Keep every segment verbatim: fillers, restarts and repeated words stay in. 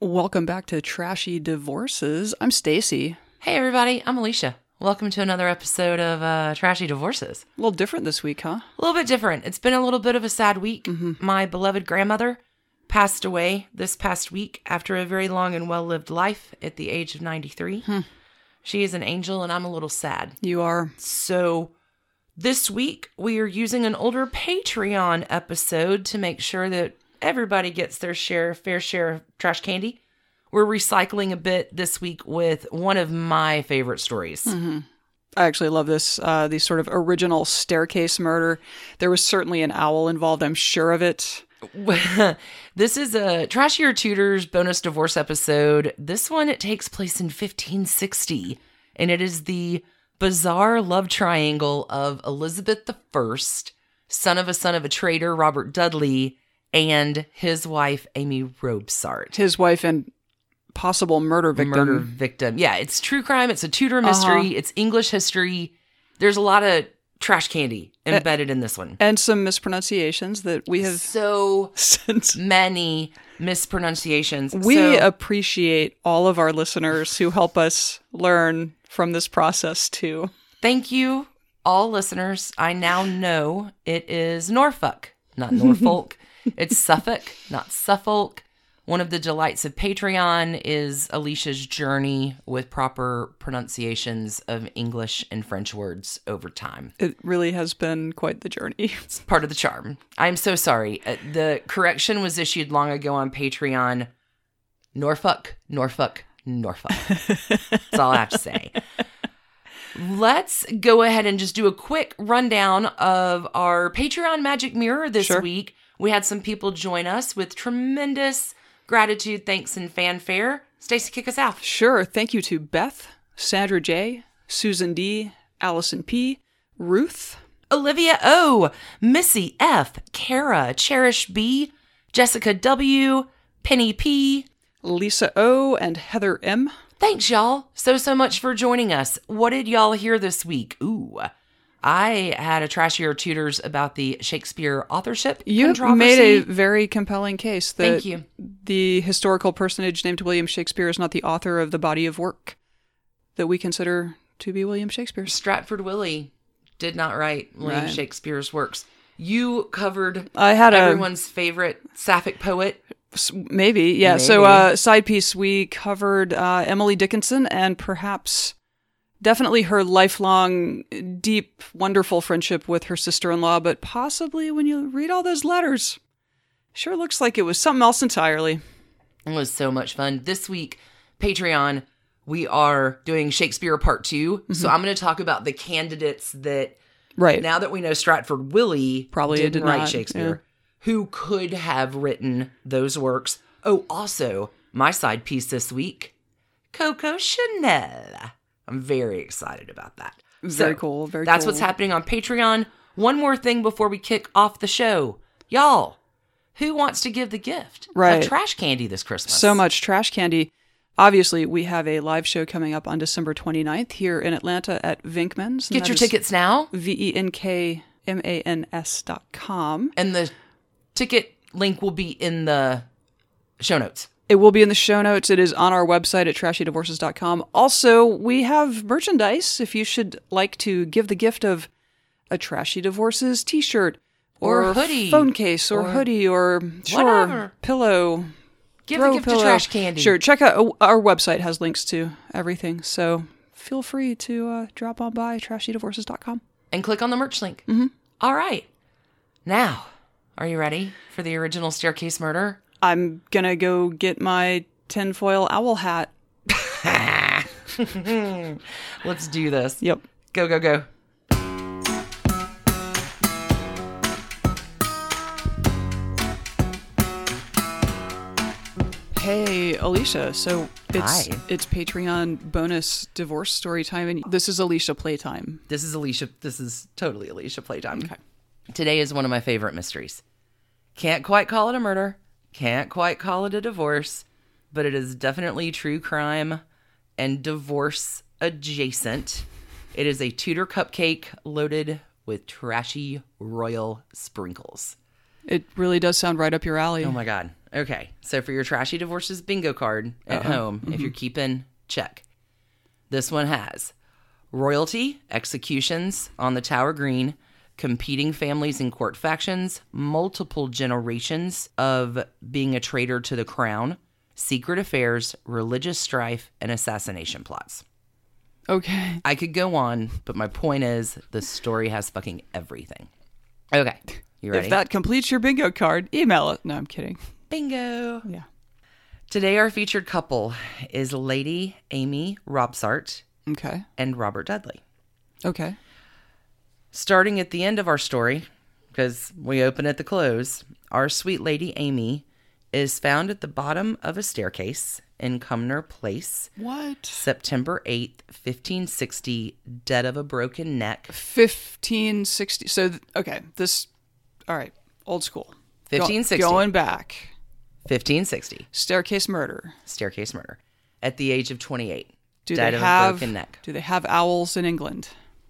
Welcome back to Trashy Divorces. I'm Stacy. Hey everybody, I'm Alicia. Welcome to another episode of uh, Trashy Divorces. A little different this week, huh? A little bit different. It's been a little bit of a sad week. Mm-hmm. My beloved grandmother passed away this past week after a very long and well-lived life at the age of ninety-three. Hmm. She is an angel and I'm a little sad. You are. So this week we are using an older Patreon episode to make sure that everybody gets their share, fair share of trash candy. We're recycling a bit this week with one of my favorite stories. Mm-hmm. I actually love this, uh, the sort of original staircase murder. There was certainly an owl involved, I'm sure of it. This is a Trashier Tutors bonus divorce episode. This one, it takes place in fifteen sixty, and it is the bizarre love triangle of Elizabeth the First, son of a son of a traitor, Robert Dudley, and his wife, Amy Robsart. His wife and possible murder victim. Murder victim. Yeah, it's true crime. It's a Tudor mystery. Uh-huh. It's English history. There's a lot of trash candy embedded uh, in this one. And some mispronunciations that we have... So since many mispronunciations. We so, appreciate all of our listeners who help us learn from this process, too. Thank you, all listeners. I now know it is Norfolk, not Norfolk. It's Suffolk, not Suffolk. One of the delights of Patreon is Alicia's journey with proper pronunciations of English and French words over time. It really has been quite the journey. It's part of the charm. I'm so sorry. Uh, the correction was issued long ago on Patreon. Norfolk, Norfolk, Norfolk. That's all I have to say. Let's go ahead and just do a quick rundown of our Patreon Magic Mirror this sure. week. We had some people join us with tremendous gratitude, thanks, and fanfare. Stacy, kick us out. Sure. Thank you to Beth, Sandra J, Susan D, Allison P, Ruth, Olivia O, Missy F, Kara, Cherish B, Jessica W, Penny P, Lisa O, and Heather M. Thanks, y'all, so, so much for joining us. What did y'all hear this week? Ooh, I had a Trashier Tutors about the Shakespeare authorship you controversy. made a very compelling case that Thank you. The historical personage named William Shakespeare is not the author of the body of work that we consider to be William Shakespeare. Stratford Willie did not write William right. Shakespeare's works. You covered I had everyone's a, favorite Sapphic poet. Maybe, yeah. Maybe. So uh, side piece, we covered uh, Emily Dickinson and perhaps... definitely her lifelong, deep, wonderful friendship with her sister-in-law, but possibly when you read all those letters, sure looks like it was something else entirely. It was so much fun. This week, Patreon, we are doing Shakespeare Part two. Mm-hmm. So I'm going to talk about the candidates that, right. now that we know Stratford Willie probably didn't did write not, Shakespeare, yeah. who could have written those works. Oh, also, my side piece this week, Coco Chanel. I'm very excited about that. Very so, cool. Very that's cool. what's happening on Patreon. One more thing before we kick off the show. Y'all, who wants to give the gift right. of trash candy this Christmas? So much trash candy. Obviously, we have a live show coming up on December twenty-ninth here in Atlanta at Vinkman's. Get your tickets now. V E N K M A N S dot com. And the ticket link will be in the show notes. It will be in the show notes. It is on our website at trashy divorces dot com. Also, we have merchandise if you should like to give the gift of a Trashy Divorces t-shirt or, or hoodie, phone case or, or hoodie or sure, whatever. pillow. Give the gift pillow. of trash candy. Sure, check out our website has links to everything. So feel free to uh, drop on by trashy divorces dot com. And click on the merch link. Mm-hmm. All right. Now, are you ready for the original staircase murder? I'm going to go get my tinfoil owl hat. Let's do this. Yep. Go, go, go. Hey, Alicia. So it's Hi. it's Patreon bonus divorce story time, and this is Alicia playtime. This is Alicia. This is totally Alicia playtime. Okay. Today is one of my favorite mysteries. Can't quite call it a murder. Can't quite call it a divorce, but it is definitely true crime and divorce adjacent. It is a Tudor cupcake loaded with trashy royal sprinkles. It really does sound right up your alley. Oh my God. Okay, so for your trashy divorces bingo card at Uh-huh. home, Mm-hmm. if you're keeping check, this one has royalty, executions on the Tower Green, competing families and court factions, multiple generations of being a traitor to the crown, secret affairs, religious strife, and assassination plots. Okay. I could go on, but my point is the story has fucking everything. Okay, you ready? If that completes your bingo card, email it. No, I'm kidding. Bingo. Yeah. Today, our featured couple is Lady Amy Robsart Okay. and Robert Dudley. Okay. Starting at the end of our story, because we open at the close, our sweet Lady Amy is found at the bottom of a staircase in Cumnor Place, What? September eighth, fifteen sixty, dead of a broken neck. fifteen sixty. So, th- okay. This, all right. Old school. Go- fifteen sixty. Going back. fifteen sixty, Staircase murder. staircase murder, at the age of twenty-eight. Do dead they of have a broken neck. Do they have owls in England?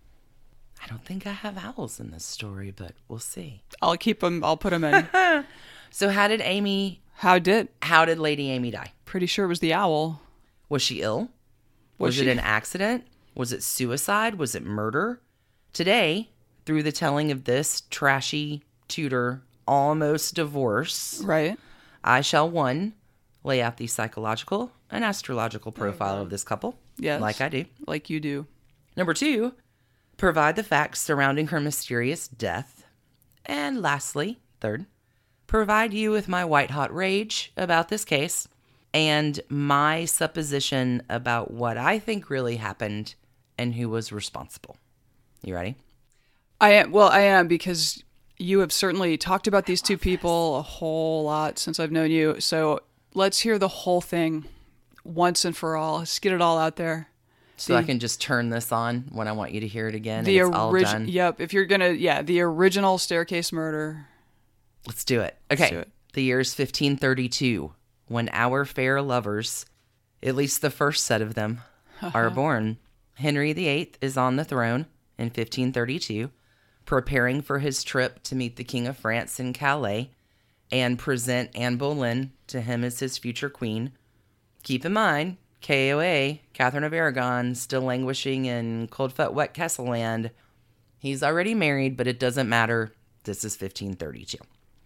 I don't think I have owls in this story, but we'll see. I'll keep them. I'll put them in. So how did Amy, How did? how did Lady Amy die? Pretty sure it was the owl. Was she ill? Was Was, she? it an accident? Was it suicide? Was it murder? Today, through the telling of this trashy Tudor almost divorce, Right. I shall, one, lay out the psychological and astrological profile of this couple. Yes. Like I do. Like you do. Number two, provide the facts surrounding her mysterious death. And lastly, third, provide you with my white-hot rage about this case and my supposition about what I think really happened and who was responsible. You ready? I am. Well, I am because you have certainly talked about these two people a whole lot since I've known you. So let's hear the whole thing once and for all. Let's get it all out there. So The- I can just turn this on when I want you to hear it again The and it's all original. done. Yep. If you're gonna, yeah, the original staircase murder. Let's do it. Okay. do it. The year is fifteen thirty-two, when our fair lovers, at least the first set of them, are born. Henry the Eighth is on the throne in fifteen thirty-two, preparing for his trip to meet the King of France in Calais and present Anne Boleyn to him as his future queen. Keep in mind, K O A, Catherine of Aragon, still languishing in cold-foot wet castle land. He's already married, but it doesn't matter. This is fifteen thirty-two.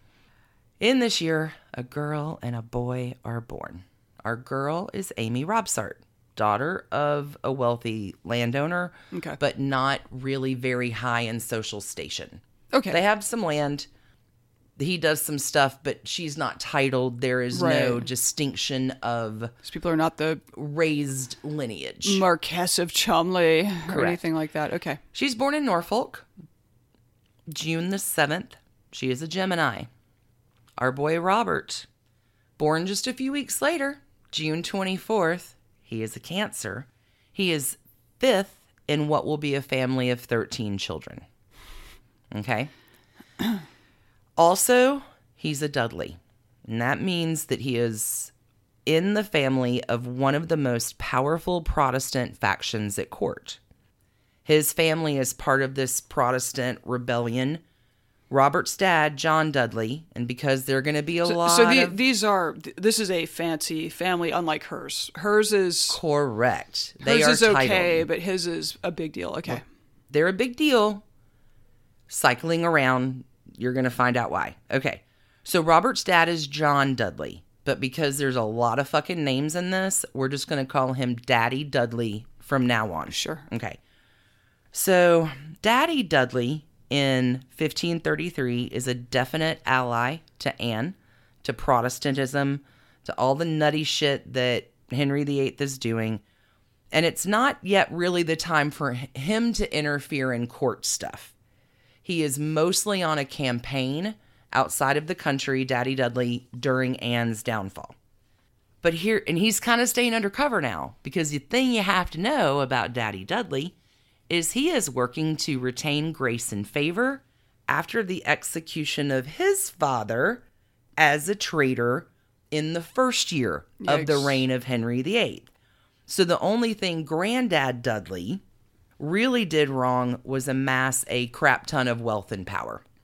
In this year, a girl and a boy are born. Our girl is Amy Robsart, daughter of a wealthy landowner, Okay. but not really very high in social station. Okay. They have some land. He does some stuff, but she's not titled. There is no Right. distinction of These people are not the raised lineage. Marquess of Cholmondeley or Correct. anything like that. Okay. She's born in Norfolk, June the seventh. She is a Gemini. Our boy Robert, born just a few weeks later, June twenty-fourth. He is a Cancer. He is fifth in what will be a family of thirteen children. Okay? Also, he's a Dudley. And that means that he is in the family of one of the most powerful Protestant factions at court. His family is part of this Protestant rebellion. Robert's dad, John Dudley, and because they're going to be a So, lot so the, of... these are. th- This is a fancy family, unlike hers. Hers is. Correct. They Hers are is okay, titled. but his is a big deal. Okay. They're a big deal. Cycling around, you're going to find out why. Okay. So Robert's dad is John Dudley, but because there's a lot of fucking names in this, we're just going to call him Daddy Dudley from now on. Sure. Okay. So Daddy Dudley in fifteen thirty-three is a definite ally to Anne, to Protestantism, to all the nutty shit that Henry the Eighth is doing. And it's not yet really the time for him to interfere in court stuff. He is mostly on a campaign outside of the country, Daddy Dudley, during Anne's downfall. But here, and he's kind of staying undercover now, because the thing you have to know about Daddy Dudley is he is working to retain grace and favor after the execution of his father as a traitor in the first year of the Yikes. reign of Henry the Eighth. So the only thing Granddad Dudley really did wrong was amass a crap ton of wealth and power.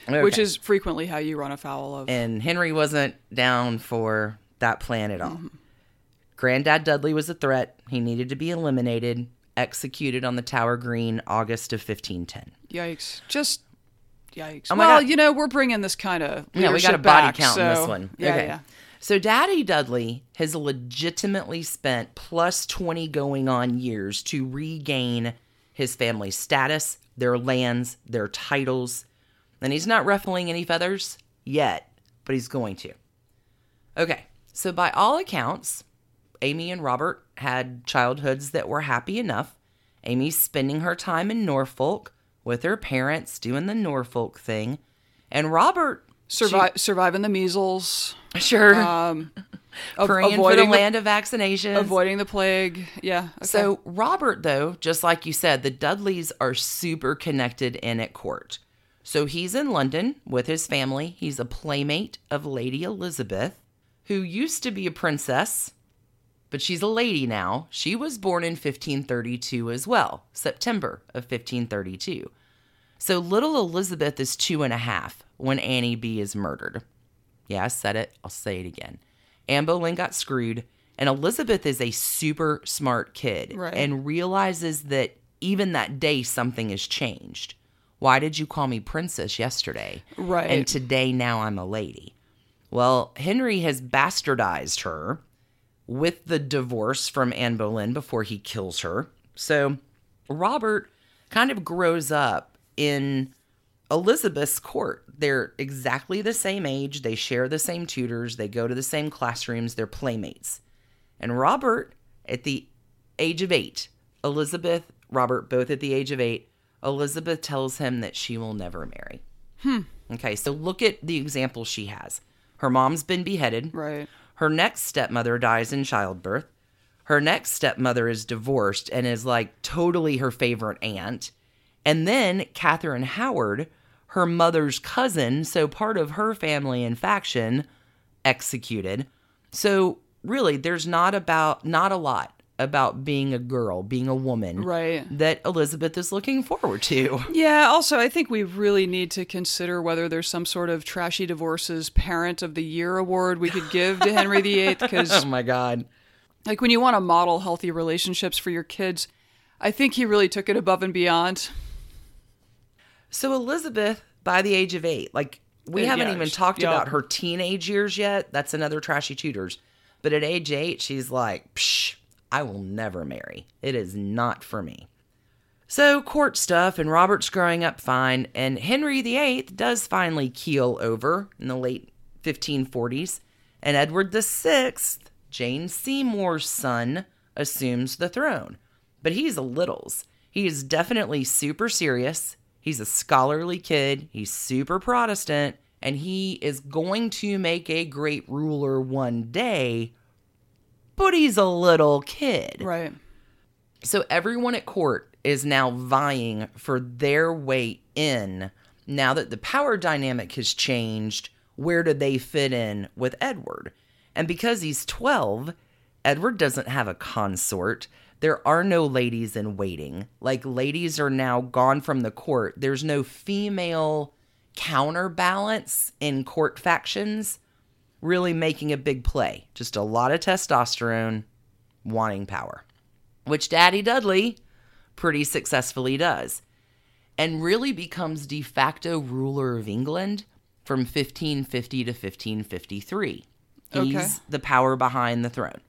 Okay. which is frequently how you run afoul of. And Henry wasn't down for that plan at all. Mm-hmm. Granddad Dudley was a threat. He needed to be eliminated, executed on the Tower Green, August of fifteen ten. Yikes. Just yikes. Oh my well, God. you know, we're bringing this kind of Yeah, we got a body back, count so, in this one. Yeah, okay. yeah. So Daddy Dudley has legitimately spent plus twenty going on years to regain his family's status, their lands, their titles. And he's not ruffling any feathers yet, but he's going to. Okay, so by all accounts, Amy and Robert had childhoods that were happy enough. Amy's spending her time in Norfolk with her parents, doing the Norfolk thing. And Robert... Survi- she, surviving the measles. Sure. Um, Praying for the land of vaccinations. Avoiding the plague. Yeah. Okay. So Robert, though, just like you said, the Dudleys are super connected in at court. So he's in London with his family. He's a playmate of Lady Elizabeth, who used to be a princess, but she's a lady now. She was born in fifteen thirty-two as well, September of fifteen thirty-two. So little Elizabeth is two and a half when Annie B is murdered. Yeah, I said it. I'll say it again. Anne Boleyn got screwed, and Elizabeth is a super smart kid right. and realizes that even that day something has changed. Why did you call me princess yesterday? Right. And today now I'm a lady. Well, Henry has bastardized her with the divorce from Anne Boleyn before he kills her. So Robert kind of grows up in Elizabeth's court. They're exactly the same age. They share the same tutors. They go to the same classrooms. They're playmates. And Robert, at the age of eight, Elizabeth, Robert, both at the age of eight, Elizabeth tells him that she will never marry. Hmm. Okay, so look at the example she has. Her mom's been beheaded. Right. Her next stepmother dies in childbirth. Her next stepmother is divorced and is like totally her favorite aunt. And then Catherine Howard, her mother's cousin, so part of her family and faction, executed. So really, there's not about not a lot about being a girl, being a woman, right, that Elizabeth is looking forward to. Yeah, also, I think we really need to consider whether there's some sort of trashy divorces parent of the year award we could give to Henry the Eighth, because, oh my God. Like, when you want to model healthy relationships for your kids, I think he really took it above and beyond. So Elizabeth, by the age of eight, like, we yeah, haven't even talked yeah. about her teenage years yet. That's another trashy tutors. But at age eight, she's like, psh, I will never marry. It is not for me. So court stuff, and Robert's growing up fine, and Henry the Eighth does finally keel over in the late fifteen forties, and Edward the Sixth, Jane Seymour's son, assumes the throne. But he's a littles. He is definitely super serious. He's a scholarly kid. He's super Protestant, and he is going to make a great ruler one day, but he's a little kid. Right. So everyone at court is now vying for their way in. Now that the power dynamic has changed, where do they fit in with Edward? And because he's twelve, Edward doesn't have a consort. There are no ladies in waiting. Like, ladies are now gone from the court. There's no female counterbalance in court factions really making a big play. Just a lot of testosterone wanting power, which Daddy Dudley pretty successfully does, and really becomes de facto ruler of England from fifteen fifty to fifteen fifty-three. He's okay. the power behind the throne.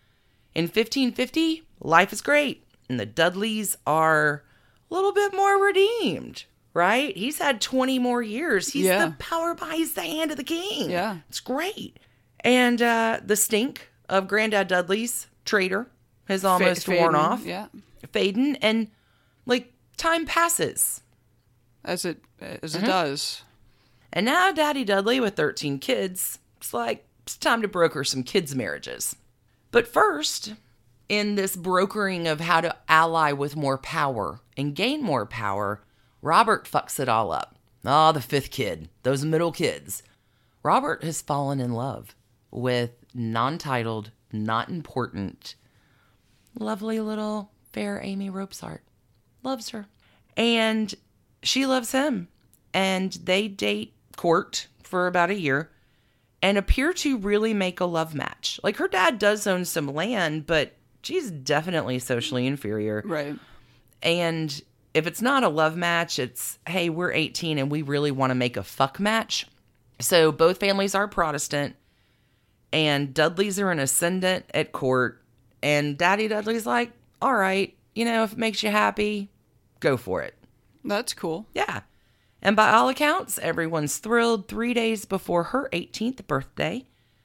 In fifteen fifty, life is great, and the Dudleys are a little bit more redeemed, right? He's had twenty more years. He's yeah. the power behind the hand of the king. Yeah. It's great. And uh, the stink of Granddad Dudley's traitor has almost Fa- worn fading, off. Yeah. Fading, and, like, time passes. As it as Mm-hmm. it does. And now Daddy Dudley, with thirteen kids, it's like, it's time to broker some kids' marriages. But first, in this brokering of how to ally with more power and gain more power, Robert fucks it all up. Oh, the fifth kid, those middle kids. Robert has fallen in love with non-titled, not important, lovely little fair Amy Ropesart. Loves her. And she loves him. and they date, court for about a year, and appear to really make a love match. Like, her dad does own some land, but she's definitely socially inferior. Right. And if it's not a love match, it's, hey, we're eighteen and we really want to make a fuck match. So both families are Protestant, and Dudleys are an ascendant at court, and Daddy Dudley's like, all right, you know, if it makes you happy, go for it. That's cool. Yeah. And by all accounts, everyone's thrilled. Three days before her eighteenth birthday,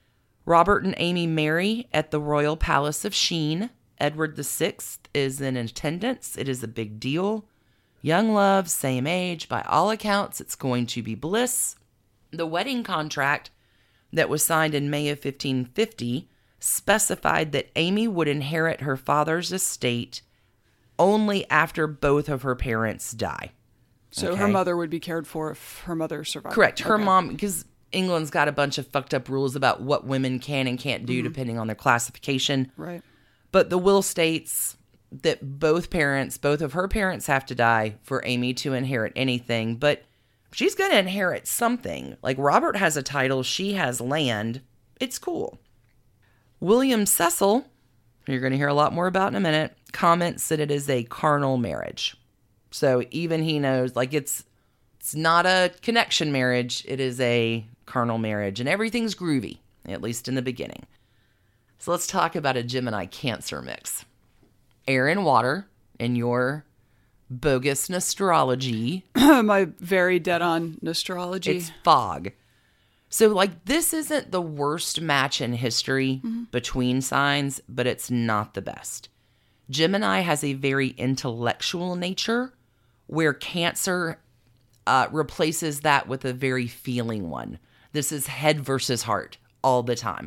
Robert and Amy marry at the Royal Palace of Sheen. Edward the Sixth is in attendance. It is a big deal. Young love, same age. By all accounts, it's going to be bliss. The wedding contract that was signed in May of fifteen fifty specified that Amy would inherit her father's estate only after both of her parents die. So Okay. her mother would be cared for if her mother survived. Correct. Her Okay. mom, because England's got a bunch of fucked up rules about what women can and can't do depending on their classification. Right. But the will states that both parents, both of her parents have to die for Amy to inherit anything. But she's going to inherit something. Like, Robert has a title, she has land. It's cool. William Cecil, who you're going to hear a lot more about in a minute, comments that it is a carnal marriage. So even he knows, like, it's it's not a connection marriage. It is a carnal marriage. And everything's groovy, at least in the beginning. So let's talk about a Gemini Cancer mix. Air and water in your bogus astrology. My very dead-on astrology. It's fog. So, like, this isn't the worst match in history mm-hmm. between signs, but it's not the best. Gemini has a very intellectual nature, where Cancer uh, replaces that with a very feeling one. This is head versus heart all the time.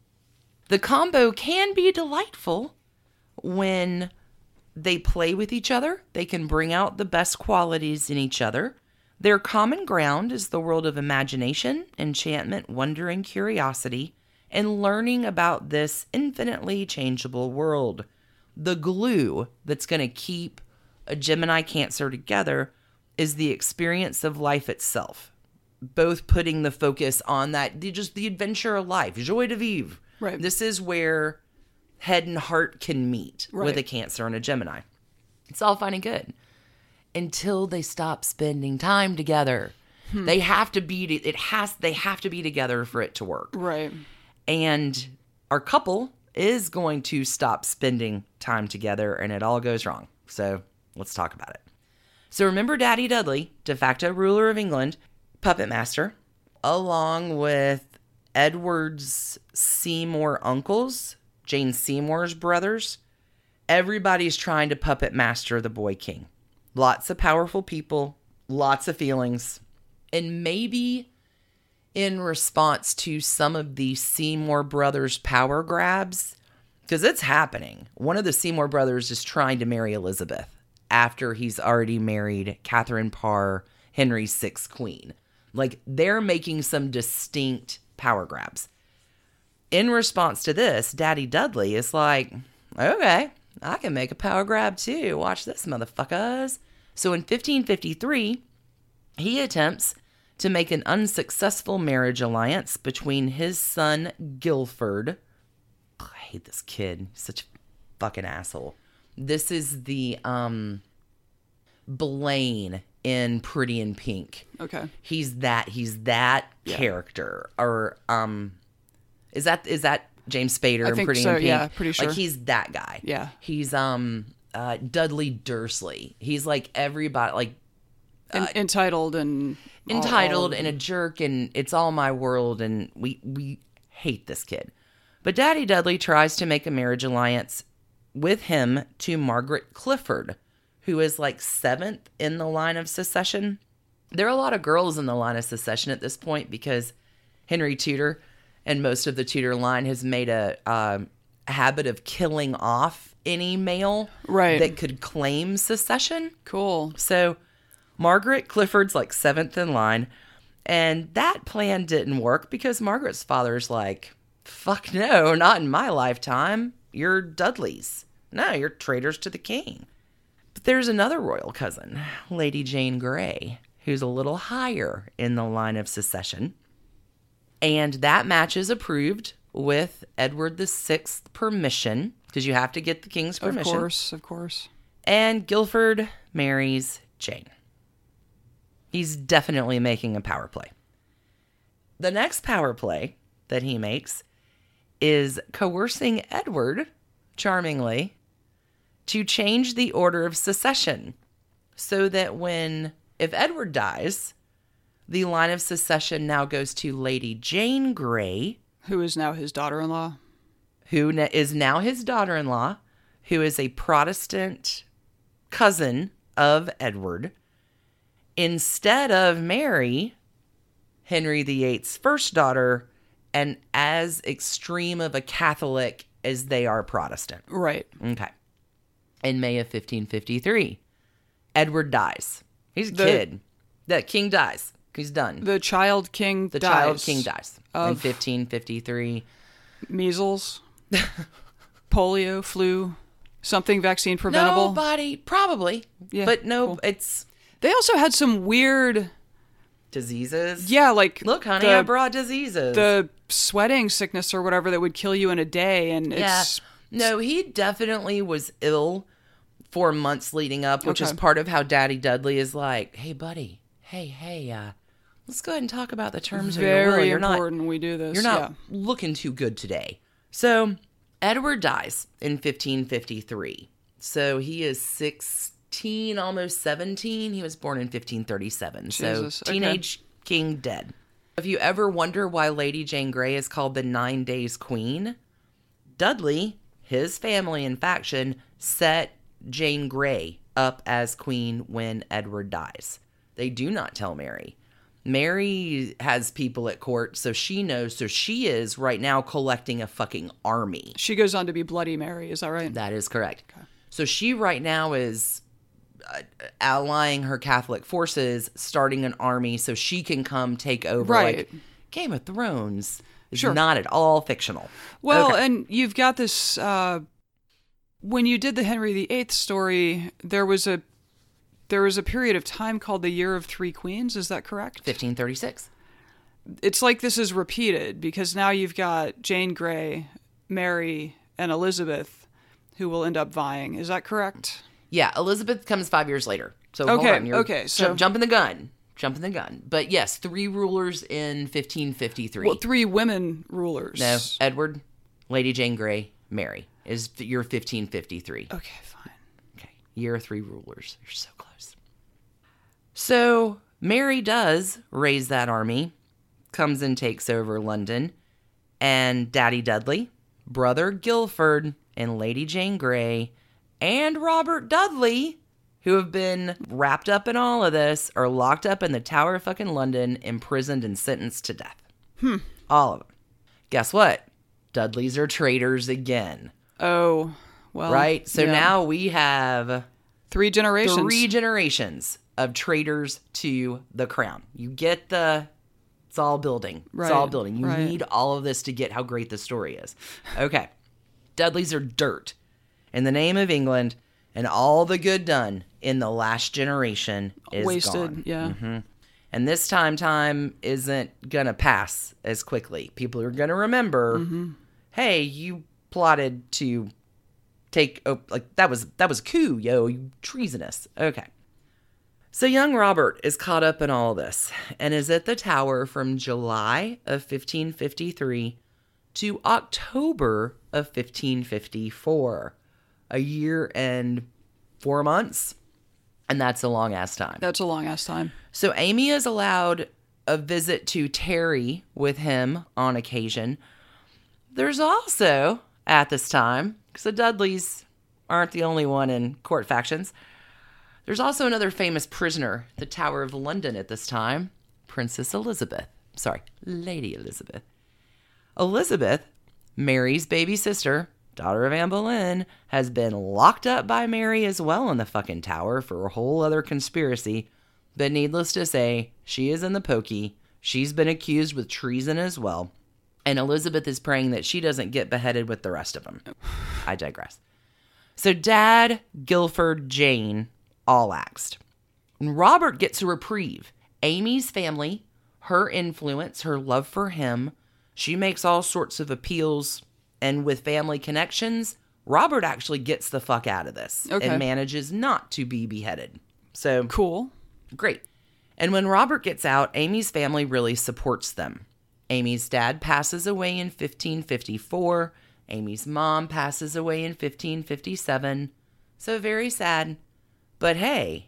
The combo can be delightful when they play with each other. They can bring out the best qualities in each other. Their common ground is the world of imagination, enchantment, wonder, and curiosity, and learning about this infinitely changeable world. The glue that's going to keep a Gemini Cancer together is the experience of life itself. Both putting the focus on that, just the adventure of life, joie de vivre. Right. This is where head and heart can meet right. with a Cancer and a Gemini. It's all fine and good until they stop spending time together. Hmm. They have to be, it has, they have to be together for it to work. Right. And our couple is going to stop spending time together, and it all goes wrong. So let's talk about it. So remember Daddy Dudley, de facto ruler of England, puppet master, along with Edward's Seymour uncles, Jane Seymour's brothers. Everybody's trying to puppet master the boy king. Lots of powerful people, lots of feelings, and maybe in response to some of the Seymour brothers' power grabs, because it's happening. One of the Seymour brothers is trying to marry Elizabeth after he's already married Catherine Parr, Henry's sixth queen. Like, they're making some distinct power grabs. In response to this, Daddy Dudley is like, okay, I can make a power grab too. Watch this, motherfuckers. So in fifteen fifty-three, he attempts to make an unsuccessful marriage alliance between his son, Guilford. Oh, I hate this kid. He's such a fucking asshole. This is the um, Blaine in Pretty in Pink. Okay. He's that. He's that yeah. character. Or um, is that is that James Spader I in think Pretty so, in Pink? yeah, pretty sure. Like, he's that guy. Yeah. He's um uh, Dudley Dursley. He's like everybody, like uh, en- entitled and entitled all, all and a jerk, and it's all my world, and we we hate this kid. But Daddy Dudley tries to make a marriage alliance with him to Margaret Clifford, who is like seventh in the line of succession. There are a lot of girls in the line of succession at this point because Henry Tudor and most of the Tudor line has made a um, habit of killing off any male right. that could claim succession. Cool. So Margaret Clifford's like seventh in line, and that plan didn't work because Margaret's father's like, fuck no, not in my lifetime. You're Dudleys. No, you're traitors to the king. But there's another royal cousin, Lady Jane Grey, who's a little higher in the line of succession. And that match is approved with Edward the Sixth permission, because you have to get the king's permission. Of course, of course. And Guilford marries Jane. He's definitely making a power play. The next power play that he makes is coercing Edward, charmingly, to change the order of succession so that when, if Edward dies, the line of succession now goes to Lady Jane Grey, who is now his daughter-in-law. Who is now his daughter-in-law, who is a Protestant cousin of Edward, instead of Mary, Henry the Eighth's first daughter, and as extreme of a Catholic as they are Protestant. Right. Okay. In May of fifteen fifty-three, Edward dies. He's a The- kid. The king dies. He's done. The child king The dies. child king dies in Of- fifteen fifty-three. Measles, polio, flu, something vaccine preventable. Nobody, probably. Yeah, but no, cool. it's They also had some weird, diseases. yeah, like Look, honey, the, I brought diseases. the sweating sickness or whatever that would kill you in a day, and yeah. it's No, he definitely was ill for months leading up, which is Okay. part of how Daddy Dudley is like, hey, buddy, hey, hey, uh, let's go ahead and talk about the terms of your will. very You're not, important. we do this. you're not yeah. looking too good today. So Edward dies in fifteen fifty-three. So he is sixteen, almost seventeen. He was born in fifteen thirty-seven. Jesus, So okay. teenage king dead. If you ever wonder why Lady Jane Grey is called the Nine Days Queen, Dudley, his family and faction, set Jane Grey up as queen when Edward dies. They do not tell Mary. Mary has people at court, so she knows. So she is right now collecting a fucking army. She goes on to be Bloody Mary. Is that right? That is correct. So she right now is uh, allying her Catholic forces, starting an army so she can come take over. Right. Like Game of Thrones is Sure. not at all fictional. Well, Okay. and you've got this. Uh, when you did the Henry the Eighth story, there was a there was a period of time called the Year of Three Queens. Is that correct? fifteen thirty-six. It's like this is repeated because now you've got Jane Grey, Mary, and Elizabeth, who will end up vying. Is that correct? Yeah, Elizabeth comes five years later. So hold Okay, on, you're okay, so- ju- jumping the gun. Jumping the gun. But yes, three rulers in fifteen fifty-three. Well, three women rulers. No, Edward, Lady Jane Grey, Mary is your fifteen fifty-three. Okay, fine. Okay, year of three rulers. You're so close. So Mary does raise that army, comes and takes over London, and Daddy Dudley, Brother Guilford, and Lady Jane Grey, and Robert Dudley, who have been wrapped up in all of this, are locked up in the Tower of fucking London, imprisoned and sentenced to death. Hmm. All of them. Guess what? Dudleys are traitors again. Oh, well. Right? So yeah. now we have three generations. three generations of traitors to the crown. You get the... It's all building. It's Right, all building. You right. need all of this to get how great the story is. Okay. Dudleys are dirt. In the name of England, and all the good done in the last generation is Wasted, gone. yeah. Mhm. And this time, time isn't going to pass as quickly. People are going to remember, Mm-hmm. hey, you plotted to take, oh, like, that was, that was a coup, yo, you treasonous. Okay. So young Robert is caught up in all this and is at the Tower from July of fifteen fifty-three to October of fifteen fifty-four. A year and four months. And that's a long ass time. That's a long ass time. So Amy is allowed a visit to Terry with him on occasion. There's also, at this time, because the Dudleys aren't the only one in court factions, there's also another famous prisoner at the Tower of London at this time, Princess Elizabeth. Sorry, Lady Elizabeth. Elizabeth, Mary's baby sister, daughter of Anne Boleyn, has been locked up by Mary as well in the fucking tower for a whole other conspiracy. But needless to say, she is in the pokey. She's been accused with treason as well. And Elizabeth is praying that she doesn't get beheaded with the rest of them. I digress. So Dad, Guilford, Jane, all axed. And Robert gets a reprieve. Amy's family, her influence, her love for him, she makes all sorts of appeals. And with family connections, Robert actually gets the fuck out of this okay. and manages not to be beheaded. So cool. Great. And when Robert gets out, Amy's family really supports them. Amy's dad passes away in fifteen fifty-four. Amy's mom passes away in fifteen fifty-seven. So very sad. But hey,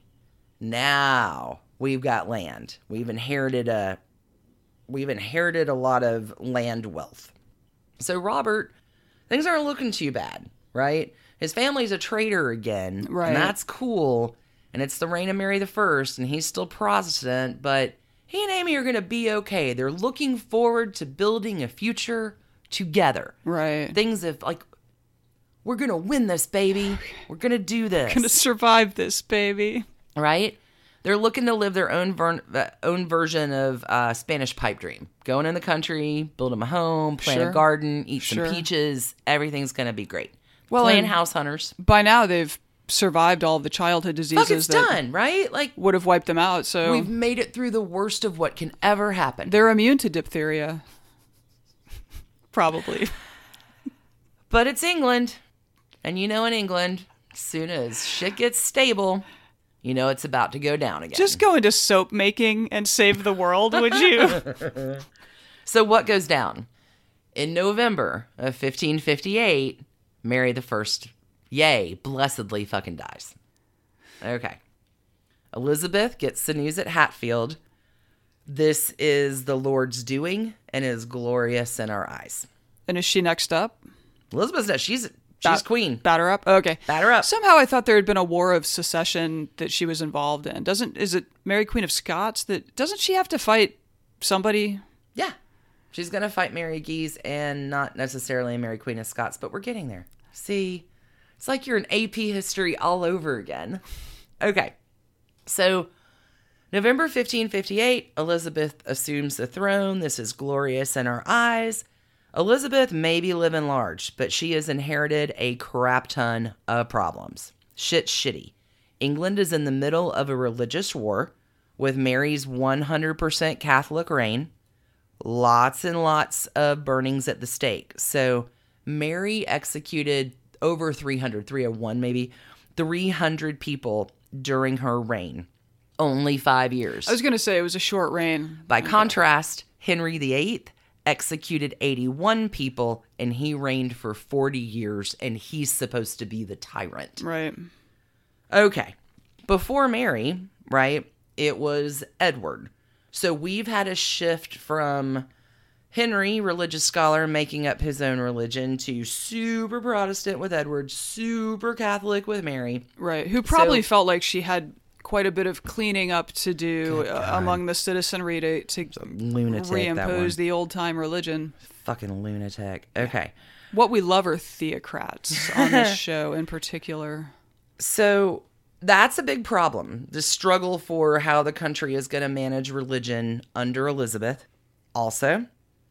now we've got land. We've inherited a we've inherited a lot of land wealth. So Robert, things aren't looking too bad, right? His family's a traitor again. Right. And that's cool. And it's the reign of Mary the First, and he's still Protestant, but he and Amy are going to be okay. They're looking forward to building a future together. Right. Things of, like, we're going to win this, baby. We're going to do this. Going to survive this, baby. Right? They're looking to live their own ver- uh, own version of uh, Spanish pipe dream. Going in the country, build them a home, plant Sure. a garden, eat Sure. some peaches. Everything's going to be great. Well, Playing and- house hunters. By now, they've survived all of the childhood diseases Fuck, it's that done, right? Like, would have wiped them out. So we've made it through the worst of what can ever happen. they're immune to diphtheria. Probably. But it's England. And you know, in England, as soon as shit gets stable, you know it's about to go down again. Just go into soap making and save the world, would you? So what goes down? In November of fifteen fifty-eight, Mary the First, yay, blessedly fucking dies. Okay. Elizabeth gets the news at Hatfield. This is the Lord's doing and is glorious in our eyes. And is she next up? Elizabeth's not, she's, she's Bat- queen. Batter up? Okay. Batter up. Somehow I thought there had been a war of secession that she was involved in. Doesn't, is it Mary Queen of Scots that, doesn't she have to fight somebody? Yeah. She's going to fight Mary Guise and not necessarily Mary Queen of Scots, but we're getting there. See, it's like you're in A P history all over again. Okay. So, November fifteen fifty-eight, Elizabeth assumes the throne. This is glorious in our eyes. Elizabeth may be living large, but she has inherited a crap ton of problems. Shit's shitty. England is in the middle of a religious war with Mary's one hundred percent Catholic reign. Lots and lots of burnings at the stake. So Mary executed over three hundred, three oh one maybe, three hundred people during her reign. Only five years. I was going to say it was a short reign. By contrast, Henry the Eighth executed eighty-one people, and he reigned for forty years, and he's supposed to be the tyrant. Right. Okay. Before Mary, right, it was Edward. So we've had a shift from Henry, religious scholar, making up his own religion, to super Protestant with Edward, super Catholic with Mary. Right. Who probably So- felt like she had quite a bit of cleaning up to do Good uh, God. among the citizenry to, to Lunatic, that one. reimpose the old time religion. Fucking lunatic. Okay. What we love are theocrats on this show in particular. So that's a big problem. The struggle for how the country is going to manage religion under Elizabeth. Also,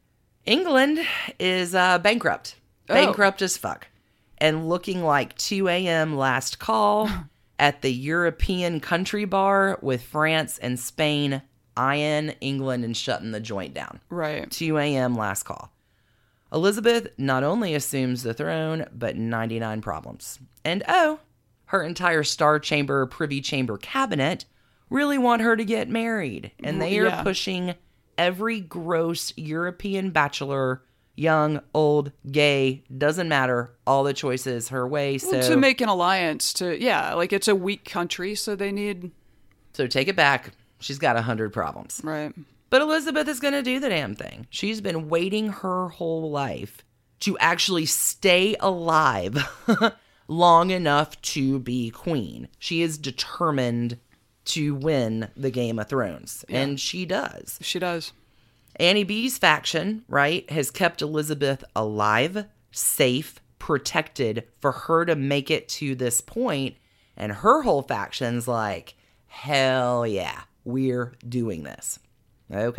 England is uh, bankrupt. Oh. Bankrupt as fuck. And looking like two a.m. last call at the European country bar with France and Spain eyeing England and shutting the joint down. Right. two a.m. last call. Elizabeth not only assumes the throne, but ninety-nine problems. And oh, her entire Star Chamber, Privy Chamber cabinet really want her to get married. And they are Yeah. pushing every gross European bachelor, young, old, gay, doesn't matter, all the choices her way. So, Well, to make an alliance to, yeah, like it's a weak country, so they need, so take it back. She's got a hundred problems. right. But Elizabeth is going to do the damn thing. She's been waiting her whole life to actually stay alive long enough to be queen. She is determined to win the Game of Thrones. Yeah. And she does. She does. Annie B's faction, right, has kept Elizabeth alive, safe, protected for her to make it to this point. And her whole faction's like, hell yeah, we're doing this. Okay.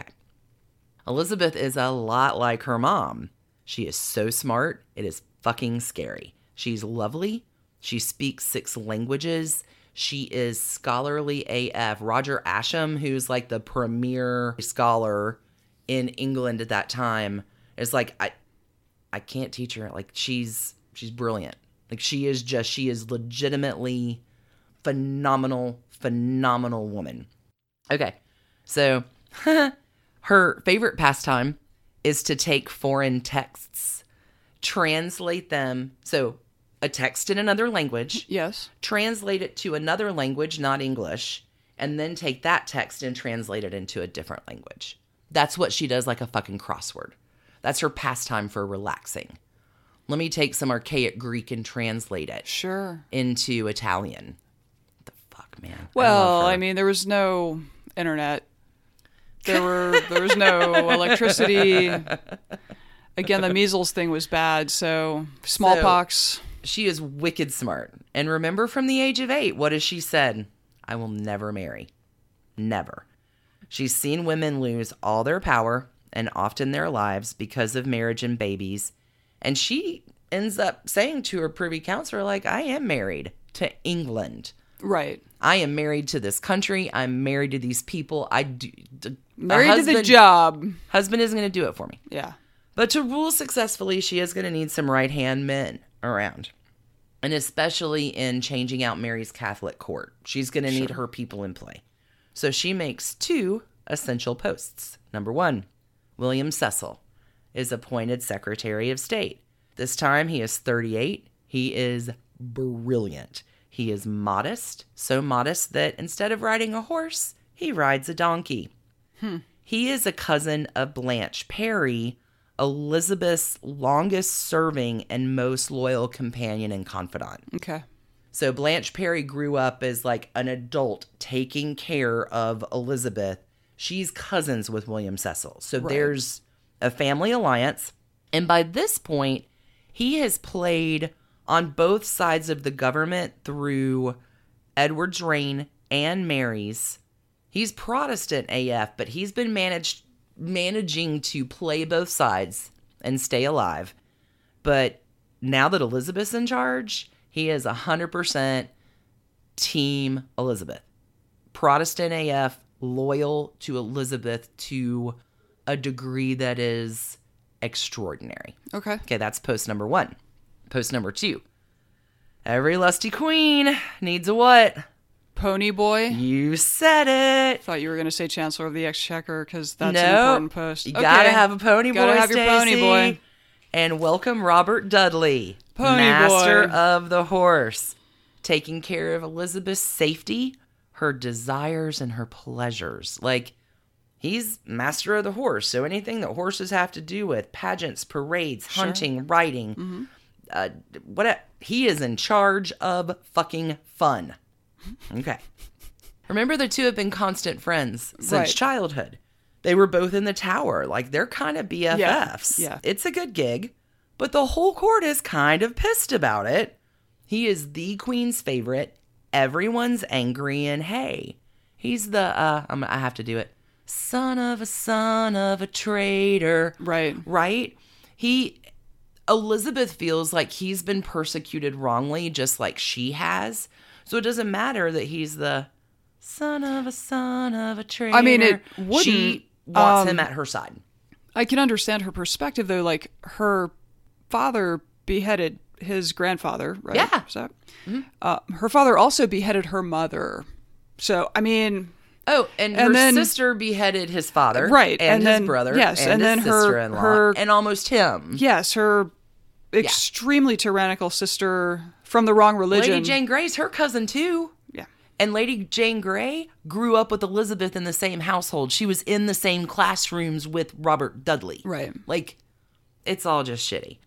Elizabeth is a lot like her mom. She is so smart, it is fucking scary. She's lovely. She speaks six languages. She is scholarly A F. Roger Ascham, who's like the premier scholar in England at that time, is like, I I can't teach her. Like, she's she's brilliant. Like, she is just, she is legitimately phenomenal, phenomenal woman. Okay, so her favorite pastime is to take foreign texts, translate them. So a text in another language. Yes. Translate it to another language, not English, and then take that text and translate it into a different language. That's what she does, like a fucking crossword. That's her pastime for relaxing. Let me take some archaic Greek and translate it. Sure. Into Italian. What the fuck, man? Well, I, I mean, there was no internet. There were there was no electricity. Again, the measles thing was bad, so smallpox. So, she is wicked smart. And remember, from the age of eight, what has she said? I will never marry. Never. She's seen women lose all their power and often their lives because of marriage and babies. And she ends up saying to her privy councilor, like, I am married to England. Right. I am married to this country. I'm married to these people. I do. Married husband, to the job. Husband isn't going to do it for me. Yeah. But to rule successfully, she is going to need some right-hand men around. And especially in changing out Mary's Catholic court. She's going to need Sure. her people in play. So she makes two essential posts. Number one, William Cecil is appointed Secretary of State. This time he is thirty-eight. He is brilliant. He is modest, so modest that instead of riding a horse, he rides a donkey. Hmm. He is a cousin of Blanche Parry, Elizabeth's longest serving and most loyal companion and confidant. Okay. So Blanche Parry grew up as like an adult taking care of Elizabeth. She's cousins with William Cecil. So Right. there's a family alliance. And by this point, he has played on both sides of the government through Edward's reign and Mary's. He's Protestant A F, but he's been managed managing to play both sides and stay alive. But now that Elizabeth's in charge, he is one hundred percent Team Elizabeth. Protestant A F, loyal to Elizabeth to a degree that is extraordinary. Okay. Okay, that's post number one. Post number two. Every lusty queen needs a what? Pony boy. You said it. Thought you were going to say Chancellor of the Exchequer because that's No, an important post. You Okay. gotta have a pony boy. Gotta have your pony Stacey. boy. And welcome Robert Dudley, Pony master boy. of the horse, taking care of Elizabeth's safety, her desires, and her pleasures. Like, he's master of the horse, so anything that horses have to do with pageants, parades, Sure. hunting, riding, Mm-hmm. uh, what a, he is in charge of fucking fun. Okay. Remember, the two have been constant friends since Right. childhood. They were both in the Tower. Like, they're kind of B F Fs. Yeah, yeah. It's a good gig, but the whole court is kind of pissed about it. He is the queen's favorite. Everyone's angry, and hey, he's the, uh, I'm, I have to do it. Son of a son of a traitor. Right. Right? He, Elizabeth feels like he's been persecuted wrongly, just like she has. So it doesn't matter that he's the son of a son of a traitor. I mean, it wouldn't. She wants um, him at her side. I can understand her perspective, though. Like, her father beheaded his grandfather, right? Yeah. Is that? Mm-hmm. Uh, her father also beheaded her mother. So, I mean... Oh, and, and her then- sister beheaded his father. Right, And, and his then- brother. yes, and, and his then her- sister-in-law. her- And almost him. Yes, her extremely tyrannical sister from the wrong religion. Lady Jane Grey's her cousin, too. Yeah. And Lady Jane Grey grew up with Elizabeth in the same household. She was in the same classrooms with Robert Dudley. Right. Like, it's all just shitty.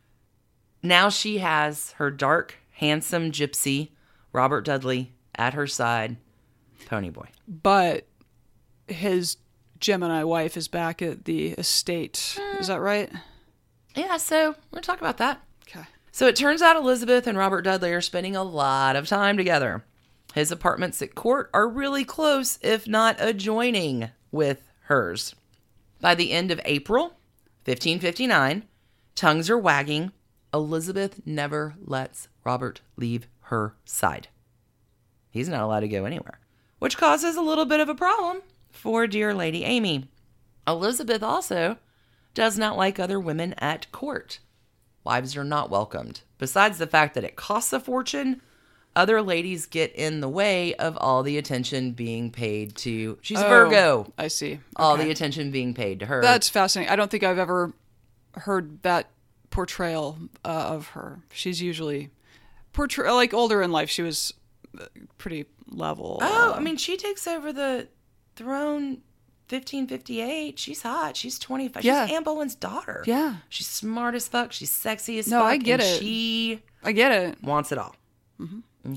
Now she has her dark, handsome gypsy, Robert Dudley, at her side. Pony boy. But his Gemini wife is back at the estate. Is that right? Yeah, so we're going to talk about that. Okay. So it turns out Elizabeth and Robert Dudley are spending a lot of time together. His apartments at court are really close, if not adjoining, with hers. By the end of April fifteen fifty-nine, tongues are wagging. Elizabeth never lets Robert leave her side. He's not allowed to go anywhere, which causes a little bit of a problem for dear Lady Amy. Elizabeth also does not like other women at court. Wives are not welcomed. Besides the fact that it costs a fortune, other ladies get in the way of all the attention being paid to... She's a Oh, Virgo. I see. Okay. All the attention being paid to her. That's fascinating. I don't think I've ever heard that portrayal uh, of her. She's usually portray like older in life. She was pretty level. Oh, uh, I mean, she takes over the throne fifteen fifty-eight. She's hot. She's twenty-five. Yeah. She's Anne Boleyn's daughter. Yeah. She's smart as fuck. She's sexy as No, fuck. I get and it. She I get it. wants it all. Mm-hmm.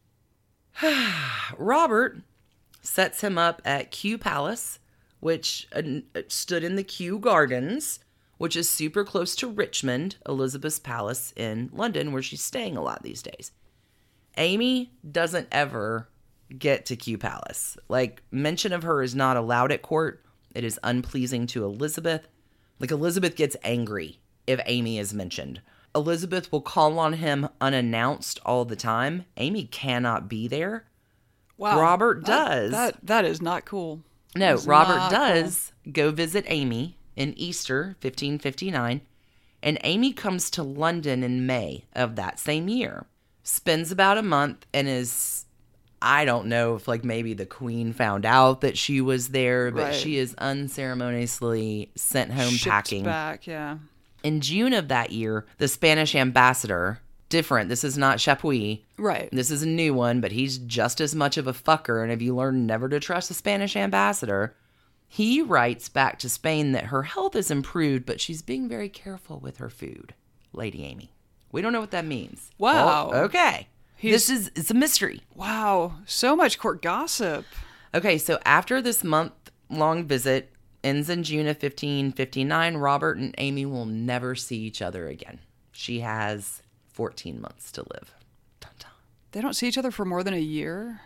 Okay. Robert sets him up at Kew Palace, which uh, stood in the Kew Gardens, which is super close to Richmond, Elizabeth's palace in London, where she's staying a lot these days. Amy doesn't ever get to Kew Palace. Like, mention of her is not allowed at court. It is unpleasing to Elizabeth. Like, Elizabeth gets angry if Amy is mentioned. Elizabeth will call on him unannounced all the time. Amy cannot be there. Wow. Robert That- does. That, that is not cool. No, It's Robert not does go visit Amy in Easter fifteen fifty-nine, and Amy comes to London in May of that same year. Spends about a month and is, I don't know if like maybe the Queen found out that she was there, but Right. she is unceremoniously sent home Shipped packing. back, yeah. In June of that year, the Spanish ambassador, different, this is not Chapuis, Right. this is a new one, but he's just as much of a fucker. And if you learn never to trust the Spanish ambassador, he writes back to Spain that her health is improved, but she's being very careful with her food, Lady Amy. We don't know what that means. Wow. Well, okay. He's- This is, it's a mystery. Wow. So much court gossip. Okay, so after this month-long visit ends in June of fifteen fifty-nine, Robert and Amy will never see each other again. She has fourteen months to live. Dun, dun. They don't see each other for more than a year?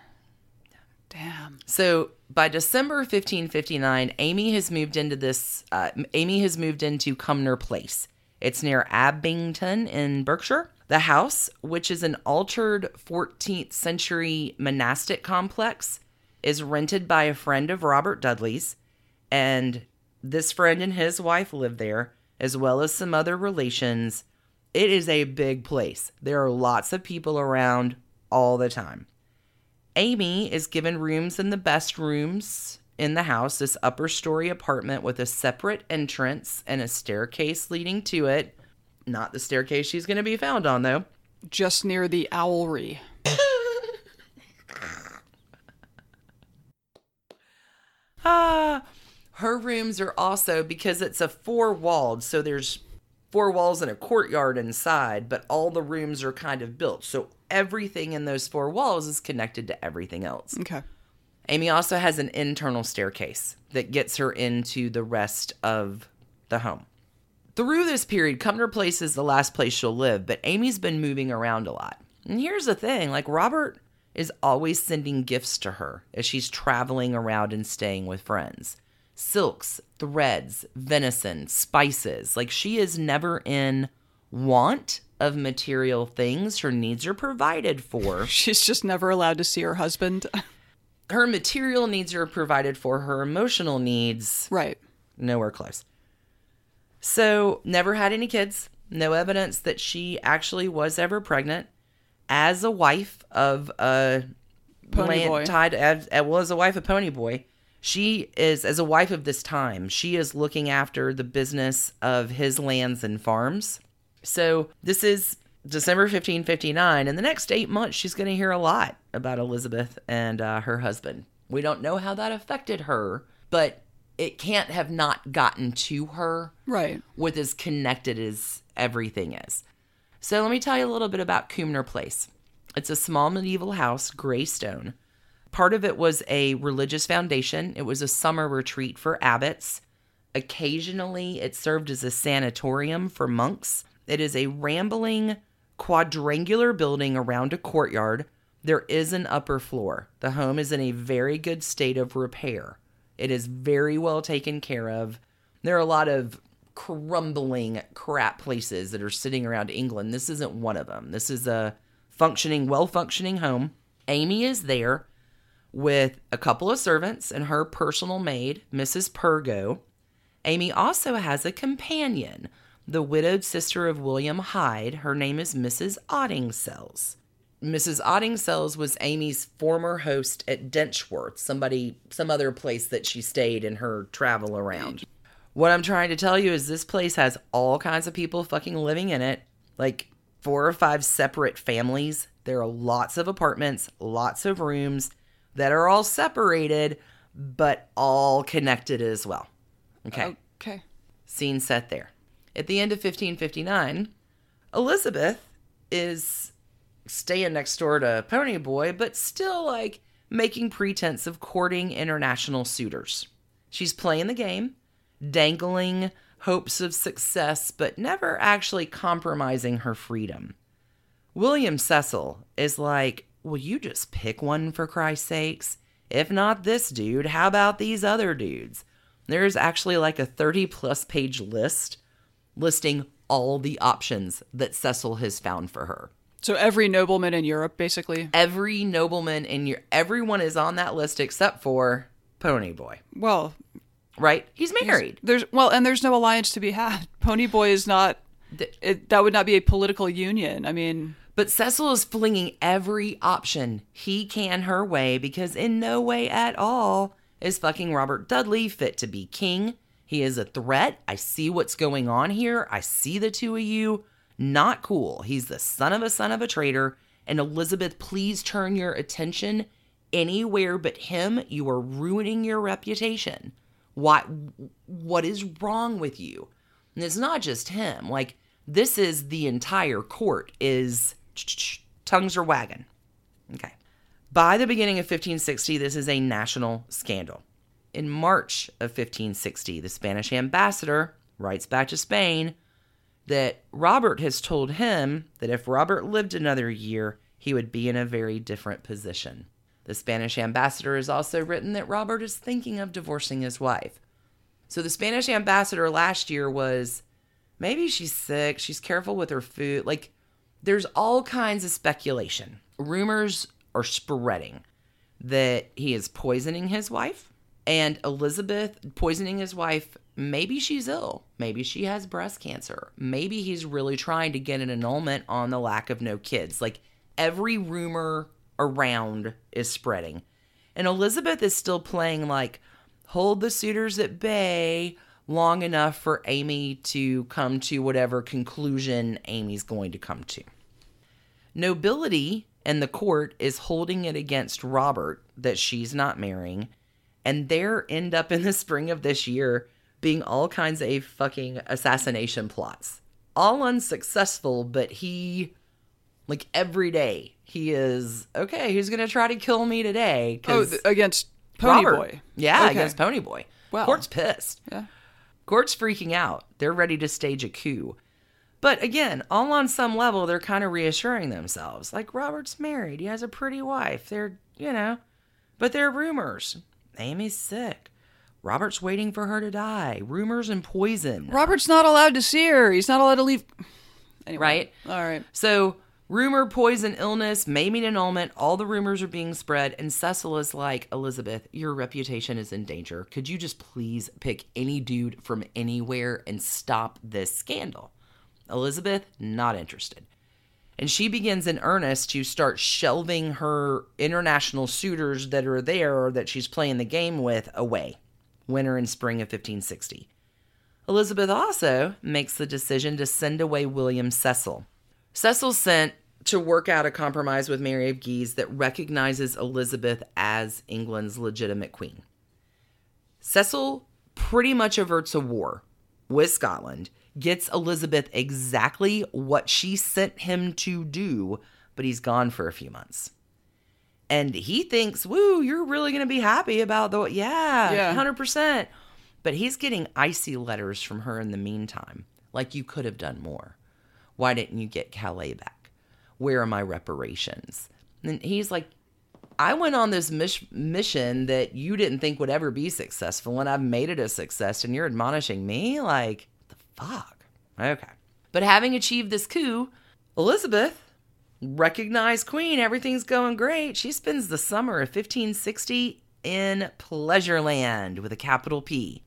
Damn. So by December fifteen fifty-nine, Amy has moved into this. Uh, Amy has moved into Cumnor Place. It's near Abington in Berkshire. The house, which is an altered fourteenth century monastic complex, is rented by a friend of Robert Dudley's, and this friend and his wife live there, as well as some other relations. It is a big place. There are lots of people around all the time. Amy is given rooms in the best rooms in the house, this upper story apartment with a separate entrance and a staircase leading to it. Not the staircase she's going to be found on, though. Just near the owlry. Ah, her rooms are also, because it's a four-walled, so there's four walls and a courtyard inside, but all the rooms are kind of built. So everything in those four walls is connected to everything else. Okay. Amy also has an internal staircase that gets her into the rest of the home. Through this period, Cumnor Place is the last place she'll live, but Amy's been moving around a lot. And here's the thing, like Robert is always sending gifts to her as she's traveling around and staying with friends. Silks, threads, venison, spices. Like she is never in want of material things. Her needs are provided for. She's just never allowed to see her husband. Her material needs are provided for. Her emotional needs, Right. nowhere close. So, never had any kids. No evidence that she actually was ever pregnant. As a wife of a Pony land boy. tied, as, as well as a wife of Pony Boy, she is, as a wife of this time, she is looking after the business of his lands and farms. So, this is December fifteen fifty-nine, and the next eight months, she's going to hear a lot about Elizabeth and uh, her husband. We don't know how that affected her, but it can't have not gotten to her Right. with as connected as everything is. So let me tell you a little bit about Cumnor Place. It's a small medieval house, gray stone. Part of it was a religious foundation. It was a summer retreat for abbots. Occasionally, it served as a sanatorium for monks. It is a rambling, quadrangular building around a courtyard. There is an upper floor. The home is in a very good state of repair. It is very well taken care of. There are a lot of crumbling crap places that are sitting around England. This isn't one of them. This is a functioning, well-functioning home. Amy is there with a couple of servants and her personal maid, Missus Pergo. Amy also has a companion, the widowed sister of William Hyde. Her name is Missus Ottingsells. Missus Ottingsells was Amy's former host at Denchworth, somebody, some other place that she stayed in her travel around. What I'm trying to tell you is this place has all kinds of people fucking living in it, like four or five separate families. There are lots of apartments, lots of rooms that are all separated, but all connected as well. Okay. Okay. Scene set there. At the end of fifteen fifty-nine, Elizabeth is staying next door to Ponyboy, but still, like, making pretense of courting international suitors. She's playing the game, dangling hopes of success, but never actually compromising her freedom. William Cecil is like, will you just pick one for Christ's sakes? If not this dude, how about these other dudes? There's actually like a thirty plus page list listing all the options that Cecil has found for her. So every nobleman in Europe, basically? Every nobleman in Europe, everyone is on that list except for Ponyboy. Well, right? He's married. There's well, and there's no alliance to be had. Ponyboy is not, it, that would not be a political union. I mean... But Cecil is flinging every option he can her way because in no way at all is fucking Robert Dudley fit to be king. He is a threat. I see what's going on here. I see the two of you. Not cool. He's the son of a son of a traitor. And Elizabeth, please turn your attention anywhere but him. You are ruining your reputation. What, what is wrong with you? And it's not just him. Like, this is the entire court is... Tongues are wagging. Okay. By the beginning of fifteen sixty, this is a national scandal. In March of fifteen sixty, the Spanish ambassador writes back to Spain that Robert has told him that if Robert lived another year, he would be in a very different position. The Spanish ambassador has also written that Robert is thinking of divorcing his wife. So the Spanish ambassador last year was, maybe she's sick, she's careful with her food. Like, there's all kinds of speculation. Rumors are spreading that he is poisoning his wife, and Elizabeth poisoning his wife. Maybe she's ill. Maybe she has breast cancer. Maybe he's really trying to get an annulment on the lack of no kids. Like, every rumor around is spreading. And Elizabeth is still playing like, hold the suitors at bay long enough for Amy to come to whatever conclusion Amy's going to come to. Nobility and the court is holding it against Robert that she's not marrying. And there end up in the spring of this year being all kinds of fucking assassination plots. All unsuccessful, but he, like every day, he is, okay, who's going to try to kill me today? Oh, th- against Ponyboy. Yeah, okay. against Ponyboy. Wow. Court's pissed. Yeah. Court's freaking out. They're ready to stage a coup. But again, all on some level, they're kind of reassuring themselves. Like, Robert's married. He has a pretty wife. They're, you know, but they're rumors. Amy's sick. Robert's waiting for her to die. Rumors and poison. Robert's not allowed to see her. He's not allowed to leave. Anyway. Right? All right. So, rumor, poison, illness, maybe an annulment. All the rumors are being spread. And Cecil is like, Elizabeth, your reputation is in danger. Could you just please pick any dude from anywhere and stop this scandal? Elizabeth, not interested. And she begins in earnest to start shelving her international suitors that are there that she's playing the game with away. Winter and spring of fifteen sixty. Elizabeth also makes the decision to send away William Cecil. Cecil's sent to work out a compromise with Mary of Guise that recognizes Elizabeth as England's legitimate queen. Cecil pretty much averts a war with Scotland, gets Elizabeth exactly what she sent him to do, but he's gone for a few months. And he thinks, woo, you're really going to be happy about the, yeah, yeah, one hundred percent. But he's getting icy letters from her in the meantime. Like, you could have done more. Why didn't you get Calais back? Where are my reparations? And he's like, I went on this mis- mission that you didn't think would ever be successful, and I've made it a success, and you're admonishing me? Like, the fuck? Okay. But having achieved this coup, Elizabeth recognized queen, everything's going great. She spends the summer of fifteen sixty in Pleasureland with a capital P.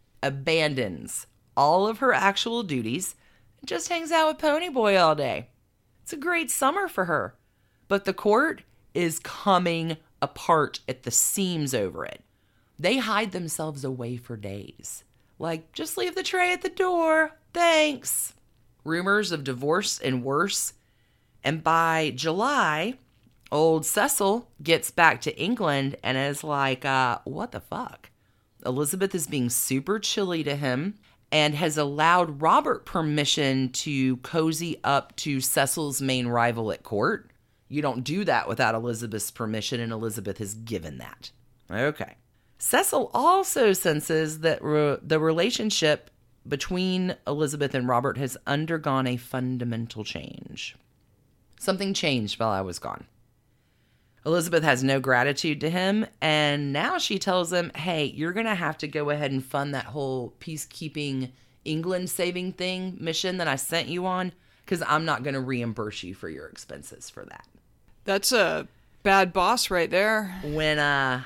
Abandons all of her actual duties and just hangs out with Ponyboy all day. It's a great summer for her. But the court is coming apart at the seams over it. They hide themselves away for days. Like, just leave the tray at the door. Thanks. Rumors of divorce and worse. And by July, old Cecil gets back to England and is like, uh, what the fuck? Elizabeth is being super chilly to him and has allowed Robert permission to cozy up to Cecil's main rival at court. You don't do that without Elizabeth's permission, and Elizabeth has given that. Okay. Cecil also senses that re- the relationship between Elizabeth and Robert has undergone a fundamental change. Something changed while I was gone. Elizabeth has no gratitude to him, and now she tells him, hey, you're going to have to go ahead and fund that whole peacekeeping England saving thing mission that I sent you on, because I'm not going to reimburse you for your expenses for that. That's a bad boss right there. When uh,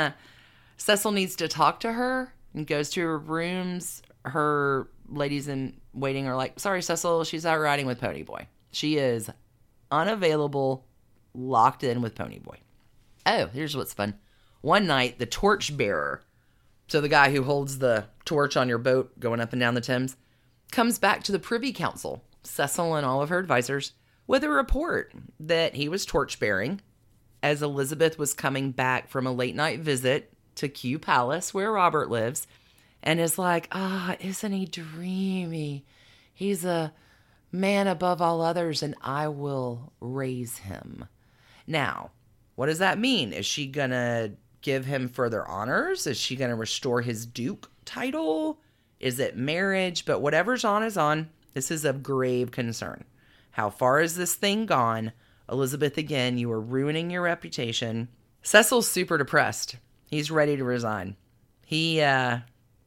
Cecil needs to talk to her and goes to her rooms, her ladies in waiting are like, sorry, Cecil, she's out riding with Ponyboy. She is unavailable, locked in with Ponyboy. Oh, here's what's fun. One night, the torchbearer, so the guy who holds the torch on your boat going up and down the Thames, comes back to the Privy Council, Cecil and all of her advisors, with a report that he was torch-bearing as Elizabeth was coming back from a late-night visit to Kew Palace, where Robert lives, and is like, ah, isn't he dreamy? He's a man above all others, and I will raise him. Now, what does that mean? Is she going to give him further honors? Is she going to restore his duke title? Is it marriage? But whatever's on is on. This is of grave concern. How far is this thing gone? Elizabeth, again, you are ruining your reputation. Cecil's super depressed. He's ready to resign. He uh,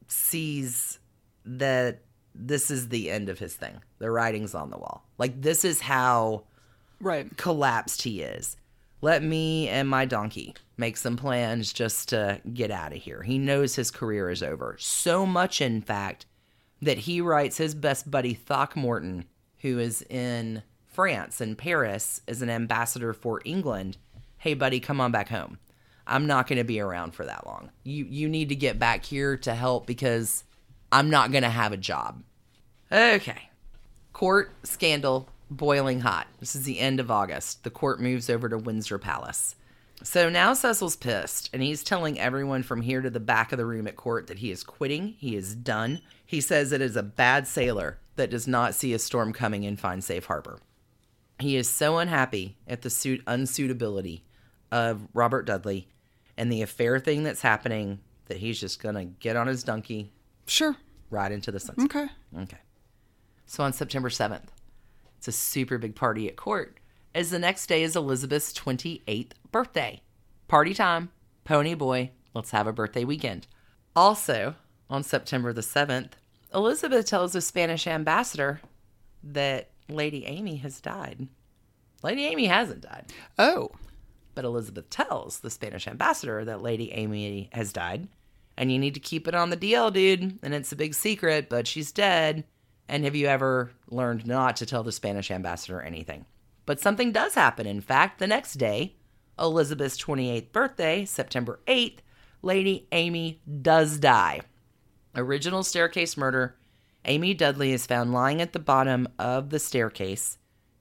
sees that this is the end of his thing. The writing's on the wall. Like, this is how right. collapsed he is. Let me and my donkey make some plans just to get out of here. He knows his career is over. So much, in fact, that he writes his best buddy Throckmorton, who is in France, in Paris, as an ambassador for England. Hey, buddy, come on back home. I'm not going to be around for that long. You you need to get back here to help because I'm not going to have a job. Okay. Court scandal boiling hot. This is the end of August. The court moves over to Windsor Palace. So now Cecil's pissed, and he's telling everyone from here to the back of the room at court that he is quitting. He is done. He says it is a bad sailor that does not see a storm coming and find safe harbor. He is so unhappy at the suit unsuitability of Robert Dudley and the affair thing that's happening that he's just going to get on his donkey. Sure. Ride into the sunset. Okay. Okay. So on September seventh, it's a super big party at court, as the next day is Elizabeth's twenty-eighth birthday. Party time. Ponyboy. Let's have a birthday weekend. Also, on September the seventh, Elizabeth tells the Spanish ambassador that Lady Amy has died. Lady Amy hasn't died. Oh. But Elizabeth tells the Spanish ambassador that Lady Amy has died. And you need to keep it on the D L, dude. And it's a big secret, but she's dead. And have you ever learned not to tell the Spanish ambassador anything? But something does happen. In fact, the next day, Elizabeth's twenty-eighth birthday, September eighth, Lady Amy does die. Original staircase murder. Amy Dudley is found lying at the bottom of the staircase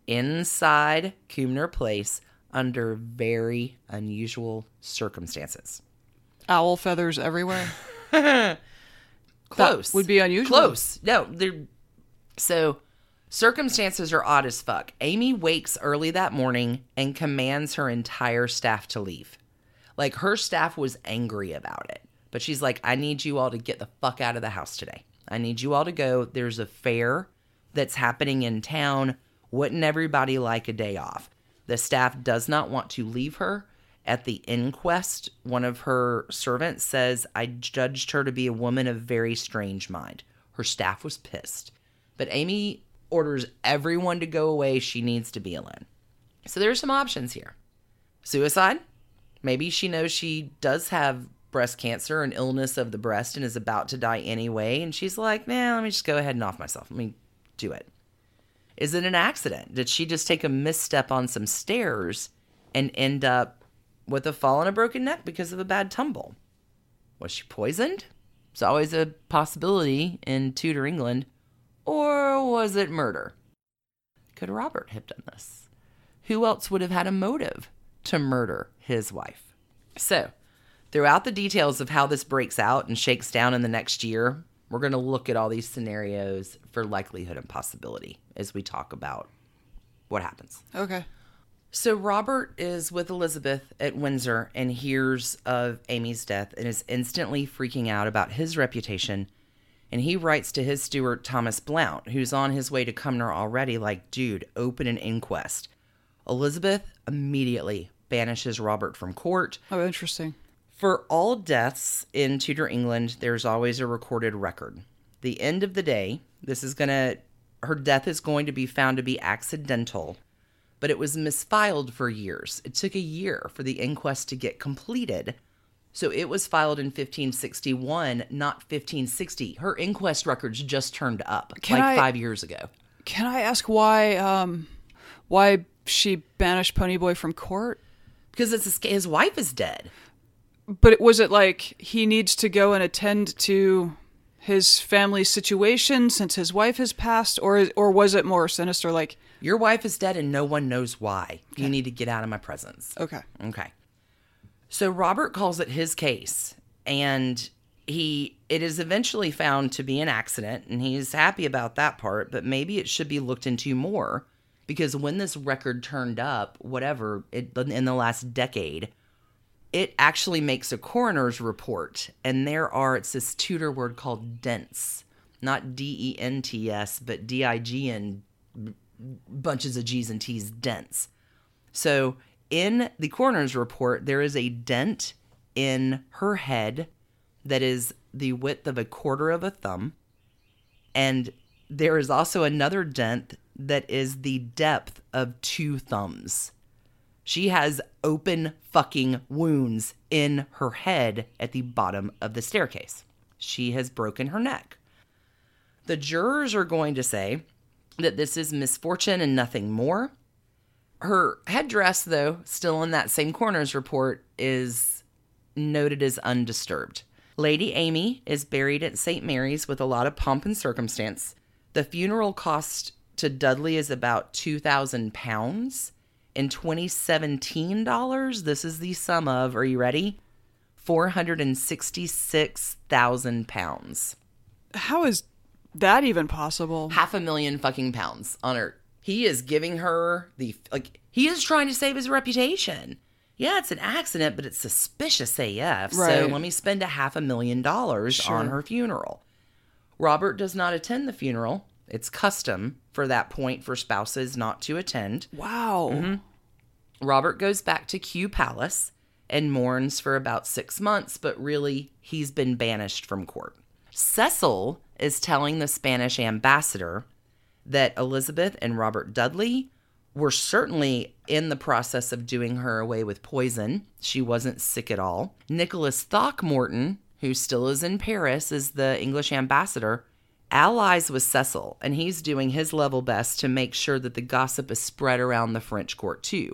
inside Cumnor Place under very unusual circumstances. Owl feathers everywhere. Close. That would be unusual. Close. No, they're... So, circumstances are odd as fuck. Amy wakes early that morning and commands her entire staff to leave. Like, her staff was angry about it. But she's like, I need you all to get the fuck out of the house today. I need you all to go. There's a fair that's happening in town. Wouldn't everybody like a day off? The staff does not want to leave her. At the inquest, one of her servants says, I judged her to be a woman of very strange mind. Her staff was pissed. But Amy orders everyone to go away. She needs to be alone. So there's some options here. Suicide. Maybe she knows she does have breast cancer, an illness of the breast, and is about to die anyway. And she's like, nah, let me just go ahead and off myself. Let me do it. Is it an accident? Did she just take a misstep on some stairs and end up with a fall and a broken neck because of a bad tumble? Was she poisoned? It's always a possibility in Tudor England. Or was it murder? Could Robert have done this? Who else would have had a motive to murder his wife? So, throughout the details of how this breaks out and shakes down in the next year, we're going to look at all these scenarios for likelihood and possibility as we talk about what happens. Okay. So Robert is with Elizabeth at Windsor and hears of Amy's death and is instantly freaking out about his reputation. And he writes to his steward, Thomas Blount, who's on his way to Cumnor already, like, dude, open an inquest. Elizabeth immediately banishes Robert from court. Oh, interesting. For all deaths in Tudor England, there's always a recorded record. The end of the day, this is going to, her death is going to be found to be accidental, but it was misfiled for years. It took a year for the inquest to get completed. So it was filed in fifteen sixty-one, not fifteen sixty. Her inquest records just turned up Can like I, five years ago. Can I ask why, um, why she banished Ponyboy from court? Because it's his, his wife is dead. But was it like he needs to go and attend to his family situation since his wife has passed? Or or was it more sinister, like... Your wife is dead and no one knows why. Okay. You need to get out of my presence. Okay. Okay. So Robert calls it his case, and he it is eventually found to be an accident, and he's happy about that part, but maybe it should be looked into more, because when this record turned up, whatever, it, in the last decade... it actually makes a coroner's report, and there are, it's this Tudor word called dents. Not D E N T S, but D I G and bunches of G's and T's, dents. So in the coroner's report, there is a dent in her head that is the width of a quarter of a thumb. And there is also another dent that is the depth of two thumbs. She has open fucking wounds in her head at the bottom of the staircase. She has broken her neck. The jurors are going to say that this is misfortune and nothing more. Her headdress, though, still in that same coroner's report, is noted as undisturbed. Lady Amy is buried at Saint Mary's with a lot of pomp and circumstance. The funeral cost to Dudley is about two thousand pounds. In twenty seventeen dollars, this is the sum of, are you ready? four hundred sixty-six thousand pounds. How is that even possible? Half a million fucking pounds on her. He is giving her the, like, he is trying to save his reputation. Yeah, it's an accident, but it's suspicious A F. Right. So let me spend a half a million dollars Sure. on her funeral. Robert does not attend the funeral. It's custom for that point for spouses not to attend. Wow. Mm-hmm. Robert goes back to Kew Palace and mourns for about six months, but really, he's been banished from court. Cecil is telling the Spanish ambassador that Elizabeth and Robert Dudley were certainly in the process of doing her away with poison. She wasn't sick at all. Nicholas Throckmorton, who still is in Paris, is the English ambassador, allies with Cecil, and he's doing his level best to make sure that the gossip is spread around the French court too.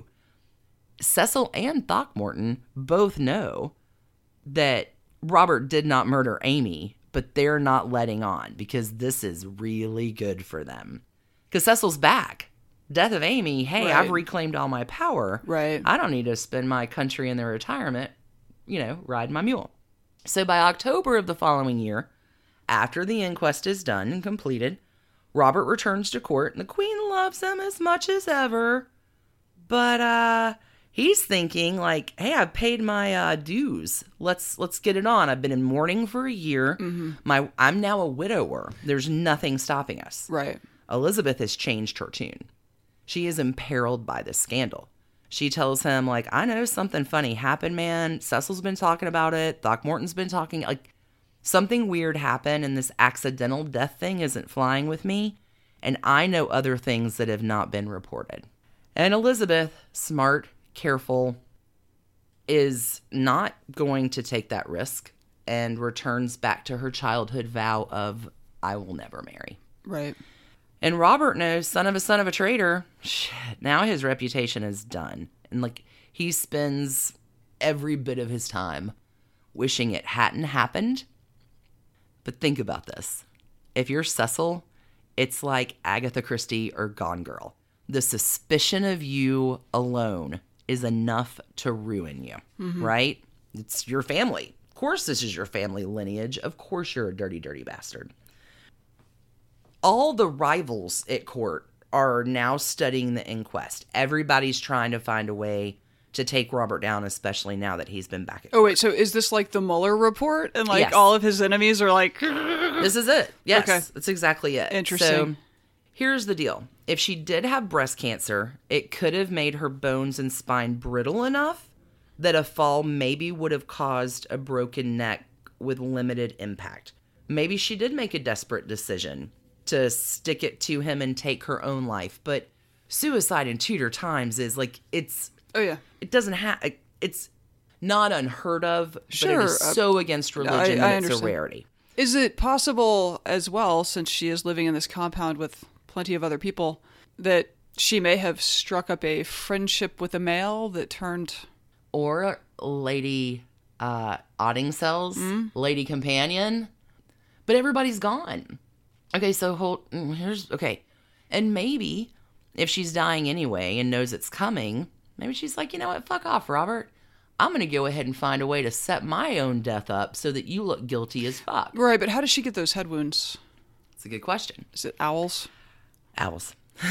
Cecil and Throckmorton both know that Robert did not murder Amy, but they're not letting on because this is really good for them. Because Cecil's back. Death of Amy, hey, Right. I've reclaimed all my power. Right. I don't need to spend my country in their retirement, you know, riding my mule. So by October of the following year, after the inquest is done and completed, Robert returns to court and the Queen loves him as much as ever. But uh, he's thinking like, hey, I've paid my uh, dues. Let's let's get it on. I've been in mourning for a year. Mm-hmm. My I'm now a widower. There's nothing stopping us. Right. Elizabeth has changed her tune. She is imperiled by this scandal. She tells him, like, I know something funny happened, man. Cecil's been talking about it. Throckmorton's been talking. Like, something weird happened, and this accidental death thing isn't flying with me. And I know other things that have not been reported. And Elizabeth, smart, careful, is not going to take that risk and returns back to her childhood vow of, I will never marry. Right. And Robert knows, son of a son of a traitor, shit, now his reputation is done. And like, he spends every bit of his time wishing it hadn't happened. But think about this. If you're Cecil, it's like Agatha Christie or Gone Girl. The suspicion of you alone is enough to ruin you, mm-hmm. right? It's your family. Of course this is your family lineage. Of course you're a dirty, dirty bastard. All the rivals at court are now studying the inquest. Everybody's trying to find a way to take Robert down, especially now that he's been back at court. Oh, wait, so is this like the Mueller report? And like yes. all of his enemies are like... This is it. Yes, okay. That's exactly it. Interesting. So here's the deal. If she did have breast cancer, it could have made her bones and spine brittle enough that a fall maybe would have caused a broken neck with limited impact. Maybe she did make a desperate decision to stick it to him and take her own life. But suicide in Tudor times is like, it's... Oh, yeah. It doesn't have... It's not unheard of, sure. but it is so against religion I, I that it's understand. a rarity. Is it possible as well, since she is living in this compound with plenty of other people, that she may have struck up a friendship with a male that turned... Or Lady uh, Ottingsells, mm-hmm. Lady Companion. But everybody's gone. Okay, so hold... Here's... Okay. And maybe, if she's dying anyway and knows it's coming, maybe she's like, you know what? Fuck off, Robert. I'm going to go ahead and find a way to set my own death up so that you look guilty as fuck. Right, but how does she get those head wounds? It's a good question. Is it owls? Owls.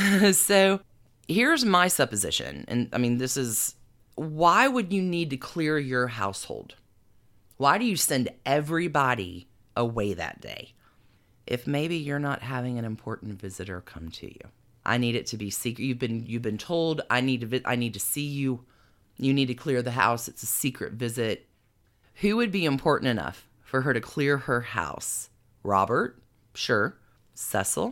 So here's my supposition. And I mean, this is, why would you need to clear your household? Why do you send everybody away that day? If maybe you're not having an important visitor come to you. I need it to be secret. You've been, you've been told I need to, vi- I need to see you. You need to clear the house. It's a secret visit. Who would be important enough for her to clear her house? Robert? Sure. Cecil?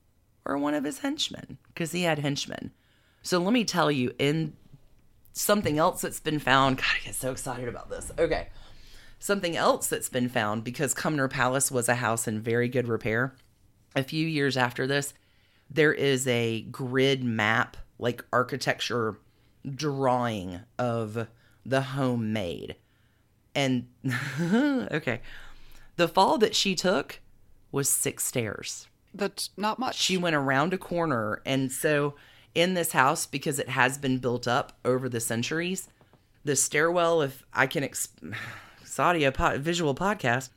Or one of his henchmen? Because he had henchmen. So let me tell you, in something else that's been found... God, I get so excited about this. Okay. Something else that's been found, because Cumnor Palace was a house in very good repair. A few years after this, there is a grid map, like architecture... drawing of the home made. And okay, the fall that she took was six stairs. That's not much. She went around a corner. And so in this house, because it has been built up over the centuries, the stairwell, if I can exp- it's audio po- visual podcast,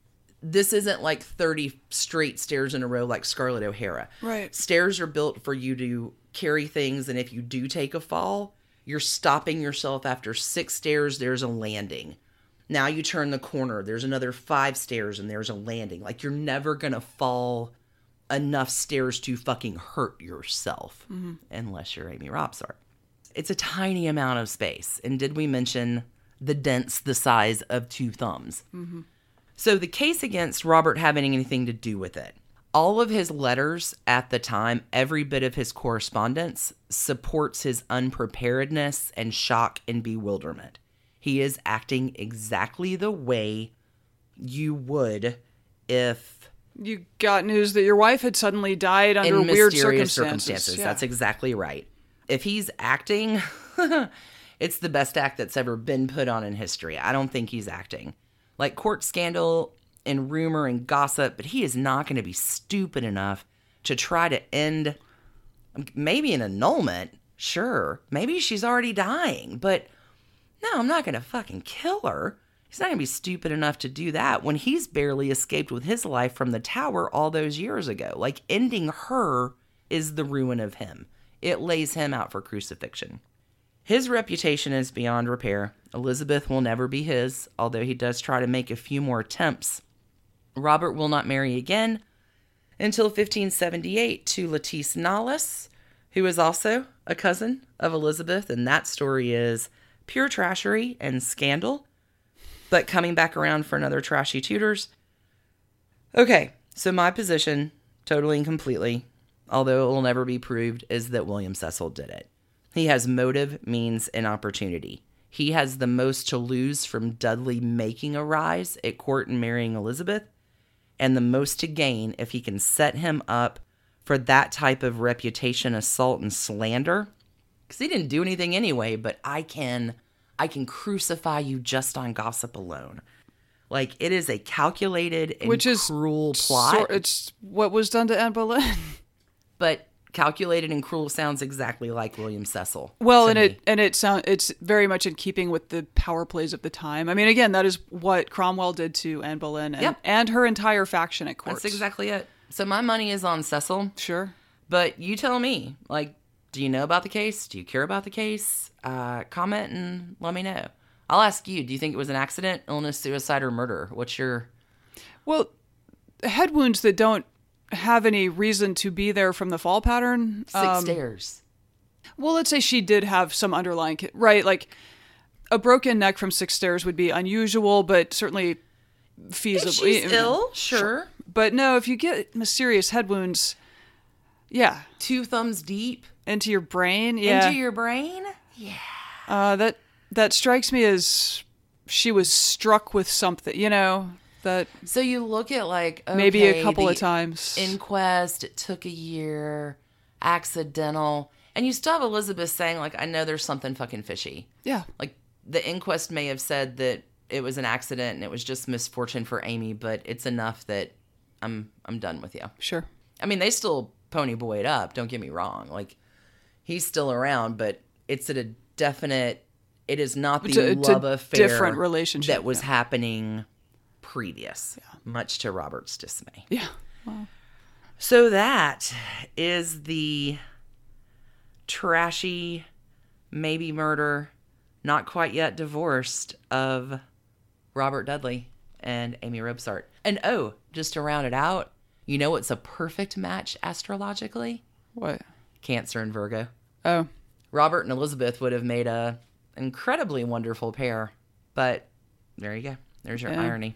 this isn't like thirty straight stairs in a row like Scarlett O'Hara. Right. Stairs are built for you to carry things, and if you do take a fall, you're stopping yourself after six stairs, there's a landing. Now you turn the corner, there's another five stairs, and there's a landing. Like, you're never going to fall enough stairs to fucking hurt yourself, mm-hmm. unless you're Amy Robsart. It's a tiny amount of space. And did we mention the dents the size of two thumbs? Mm-hmm. So the case against Robert having anything to do with it. All of his letters at the time, every bit of his correspondence, supports his unpreparedness and shock and bewilderment. He is acting exactly the way you would if... You got news that your wife had suddenly died under in weird mysterious circumstances. circumstances. Yeah. That's exactly right. If he's acting, it's the best act that's ever been put on in history. I don't think he's acting. Like court scandal... and rumor and gossip, but he is not going to be stupid enough to try to end maybe an annulment. Sure, maybe she's already dying, but no, I'm not going to fucking kill her. He's not going to be stupid enough to do that when he's barely escaped with his life from the tower all those years ago. Like, ending her is the ruin of him. It lays him out for crucifixion. His reputation is beyond repair. Elizabeth will never be his, although he does try to make a few more attempts. Robert will not marry again until fifteen seventy-eight to Lettice Knollys, who is also a cousin of Elizabeth, and that story is pure trashery and scandal, but coming back around for another trashy Tudors. Okay, so my position, totally and completely, although it will never be proved, is that William Cecil did it. He has motive, means, and opportunity. He has the most to lose from Dudley making a rise at court and marrying Elizabeth, and the most to gain if he can set him up for that type of reputation, assault, and slander. Because he didn't do anything anyway, but I can, I can crucify you just on gossip alone. Like, it is a calculated and Which is cruel plot. So, it's what was done to Anne Boleyn. But calculated and cruel sounds exactly like William Cecil. Well, and me. it and it sound it's very much in keeping with the power plays of the time. I mean, again, that is what Cromwell did to Anne Boleyn and, Yep. and her entire faction at court. That's exactly it. So my money is on Cecil. Sure. But you tell me, like, do you know about the case? Do you care about the case? Uh, comment and let me know. I'll ask you, do you think it was an accident, illness, suicide, or murder? What's your... Well, head wounds that don't have any reason to be there from the fall pattern. Six um, stairs. Well, let's say she did have some underlying... Right, like, a broken neck from six stairs would be unusual, but certainly feasible. If she's ill, sure. But no, if you get mysterious head wounds, yeah. Two thumbs deep. Into your brain, yeah. Into your brain? Yeah. Uh, that that strikes me as she was struck with something, you know, that So you look at, like, okay, maybe a couple the of times. inquest, it took a year, accidental, and you still have Elizabeth saying, like, I know there's something fucking fishy. Yeah. Like, the inquest may have said that it was an accident and it was just misfortune for Amy, but it's enough that I'm I'm done with you. Sure. I mean, they still pony boy it up, don't get me wrong. Like, he's still around, but it's at a definite, it is not the It's a- it's a love affair different relationship, that was yeah. happening previous, Yeah. much to Robert's dismay. Yeah. Well, So that is the trashy, maybe murder, not quite yet divorced of Robert Dudley and Amy Robsart. And oh, just to round it out, you know what's a perfect match astrologically? what? Cancer and Virgo. Oh, Robert and Elizabeth would have made a incredibly wonderful pair. But there you go. There's your Yeah. irony.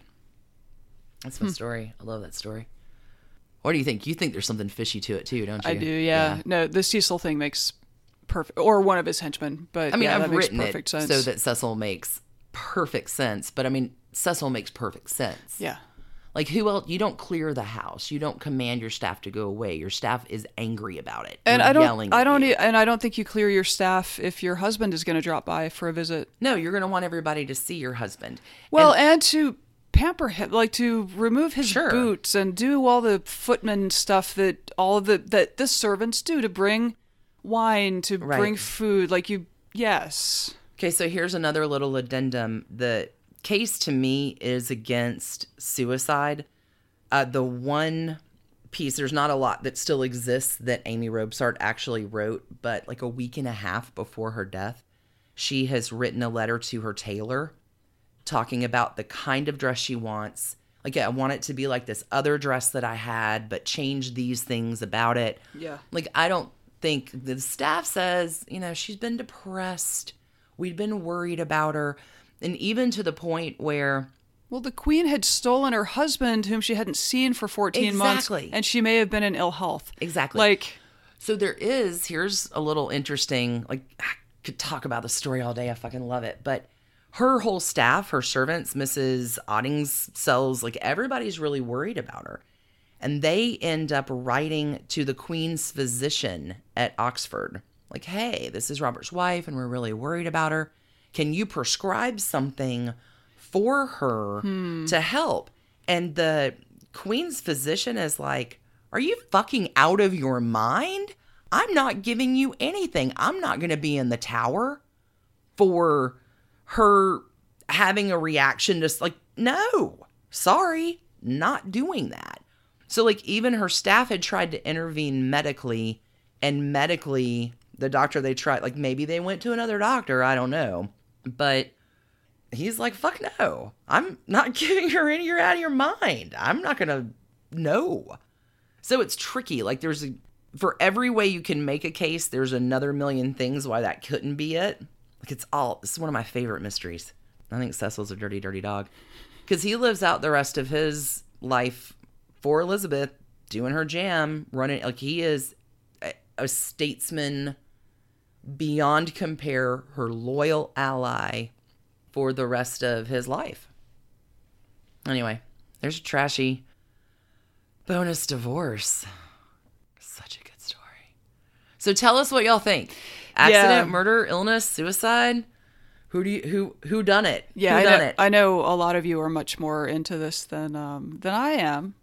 That's my story. I love that story. What do you think? You think there's something fishy to it too, don't you? I do, yeah. No, the Cecil thing makes perfect, or one of his henchmen, but I mean, yeah, I've that makes written perfect it sense. so that Cecil makes perfect sense. But I mean, Cecil makes perfect sense. Yeah. Like, who else? You don't clear the house. You don't command your staff to go away. Your staff is angry about it. And You're I don't, yelling I at don't, you. e- and I don't think you clear your staff if your husband is going to drop by for a visit. No, you're going to want everybody to see your husband. Well, And- and, to pamper him, like to remove his Sure. boots and do all the footman stuff that all of the that the servants do to bring wine, to Right. bring food. Like you, yes, Okay, so here's another little addendum. The case to me is against suicide. Uh, the one piece, there's not a lot that still exists that Amy Robsart actually wrote, but like a week and a half before her death, she has written a letter to her tailor talking about the kind of dress she wants. Like, yeah, I want it to be like this other dress that I had, but change these things about it. yeah. Like, I don't think the staff says, you know, she's been depressed. We'd been worried about her. And even to the point where, Well, the queen had stolen her husband, whom she hadn't seen for fourteen Exactly. months, and she may have been in ill health. exactly. Like, So there is, here's a little interesting, like, I could talk about the story all day. I fucking love it. But her whole staff, her servants, Missus Oddings, Sells, like, everybody's really worried about her. And they end up writing to the Queen's physician at Oxford, like, hey, this is Robert's wife, and we're really worried about her. Can you prescribe something for her to help? And the Queen's physician is like, are you fucking out of your mind? I'm not giving you anything. I'm not going to be in the tower for her having a reaction to, like, no, sorry, not doing that. So, like, even her staff had tried to intervene medically, and medically, the doctor they tried, like, maybe they went to another doctor, I don't know. But he's like, fuck no. I'm not giving her any, you're out of your mind. I'm not going to, no. So it's tricky. Like, there's a, for every way you can make a case, there's another million things why that couldn't be it. Like, it's all, this is one of my favorite mysteries. I think Cecil's a dirty, dirty dog. Because he lives out the rest of his life for Elizabeth, doing her jam, running, like, he is a, a statesman beyond compare her loyal ally for the rest of his life. Anyway, there's a trashy bonus divorce. Such a good story. So tell us what y'all think. Accident, Yeah. murder, illness, suicide? Who do you who who done it? Yeah, who I done know, it? I know a lot of you are much more into this than um, than I am.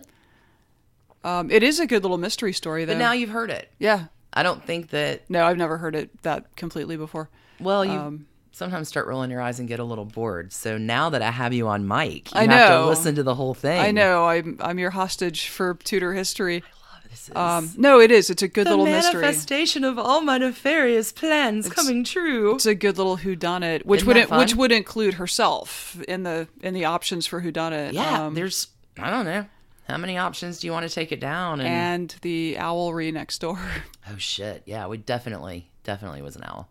um, it is a good little mystery story, though. But now you've heard it. yeah. I don't think that. No, I've never heard it that completely before. Well, you Um, sometimes start rolling your eyes and get a little bored. So now that I have you on mic, you I have to know. listen to the whole thing. I know. I'm I'm your hostage for Tudor history. This is Um, no, it is. It's a good the little mystery. manifestation of all my nefarious plans coming true. It's a good little whodunit, which Isn't would that fun? which would include herself in the in the options for whodunit. Yeah, um, there's I don't know how many options do you want to take it down? And, and the owlry next door. oh shit, yeah, we definitely definitely was an owl.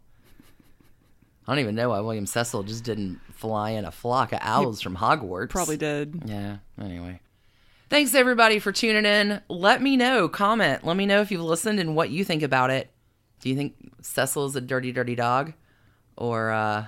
I don't even know why William Cecil just didn't fly in a flock of owls from Hogwarts. Probably did. Yeah. Anyway. Thanks everybody for tuning in. Let me know, comment. Let me know if you've listened and what you think about it. Do you think Cecil is a dirty, dirty dog? Or uh,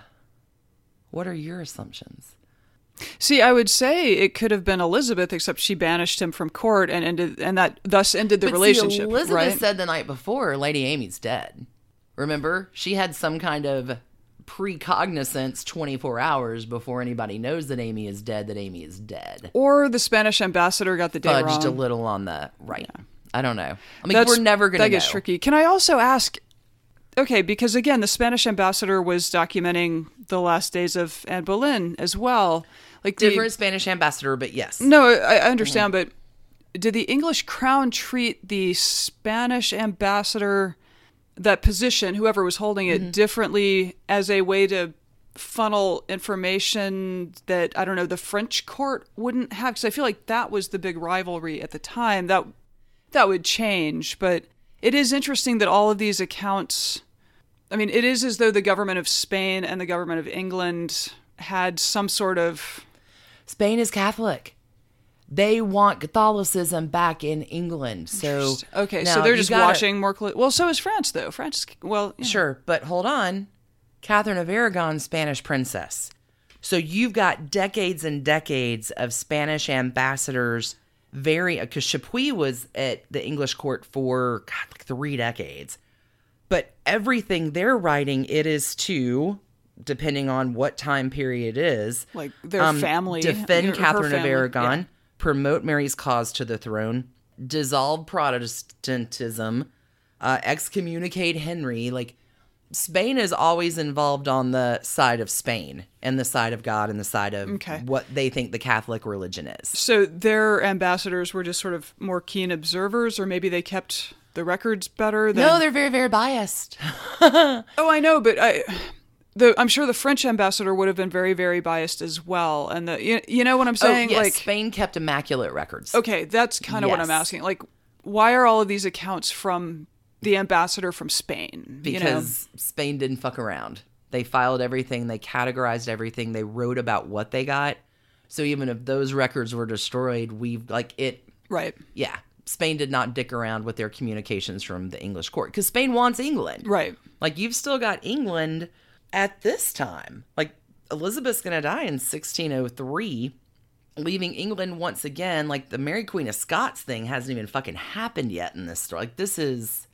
what are your assumptions? See, I would say it could have been Elizabeth, except she banished him from court and ended, and that thus ended the But see, relationship. Elizabeth right? said the night before, Lady Amy's dead. Remember? She had some kind of precognizance twenty-four hours before anybody knows that Amy is dead, that Amy is dead. Or the Spanish ambassador got the day Fudged wrong. a little on the right. I don't know. I mean, That's- we're never going to That know. gets tricky. Can I also ask? Okay, because again, the Spanish ambassador was documenting the last days of Anne Boleyn as well. Like the- Different Spanish ambassador, but yes. No, I, I understand, but did the English crown treat the Spanish ambassador, that position, whoever was holding it, Mm-hmm. differently as a way to funnel information that, I don't know, the French court wouldn't have? Because I feel like that was the big rivalry at the time. That that would change, but it is interesting that all of these accounts, I mean, it is as though the government of Spain and the government of England had some sort of... Spain is Catholic. They want Catholicism back in England. So Okay, now so they're you just gotta- watching more close. Well, so is France, though. France, is- well, you know. Sure, but hold on. Catherine of Aragon, Spanish princess. So you've got decades and decades of Spanish ambassadors. Very, because Chapuis was at the English court for God, like three decades. But everything they're writing, it is to, depending on what time period it is, Like their um, family. defend her- her Catherine of family, Aragon, yeah. promote Mary's cause to the throne, dissolve Protestantism, uh, excommunicate Henry. Like, Spain is always involved on the side of Spain and the side of God and the side of Okay. what they think the Catholic religion is. So their ambassadors were just sort of more keen observers, or maybe they kept the records better than... No, they're very, very biased. Oh, I know, but I... The, I'm sure the French ambassador would have been very, very biased as well. And the you, you know what I'm saying? oh, yes, Like, Spain kept immaculate records. okay, that's kind of what I'm Yes. asking. Like, why are all of these accounts from the ambassador from Spain? you know? Because Spain didn't fuck around. They filed everything. They categorized everything. They wrote about what they got. So even if those records were destroyed, we've like it. Right, Yeah, Spain did not dick around with their communications from the English court because Spain wants England. right. Like you've still got England at this time. Like Elizabeth's gonna die in sixteen oh three, leaving England once again. Like the Mary Queen of Scots thing hasn't even fucking happened yet in this story. Like this is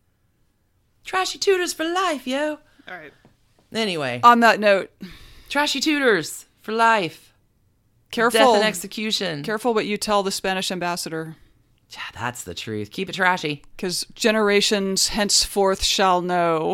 trashy Tudors for life, yo. All right. Anyway, On that note, trashy Tudors for life. careful. Death and execution. Careful what you tell the Spanish ambassador, Yeah, that's the truth. Keep it trashy. because generations henceforth shall know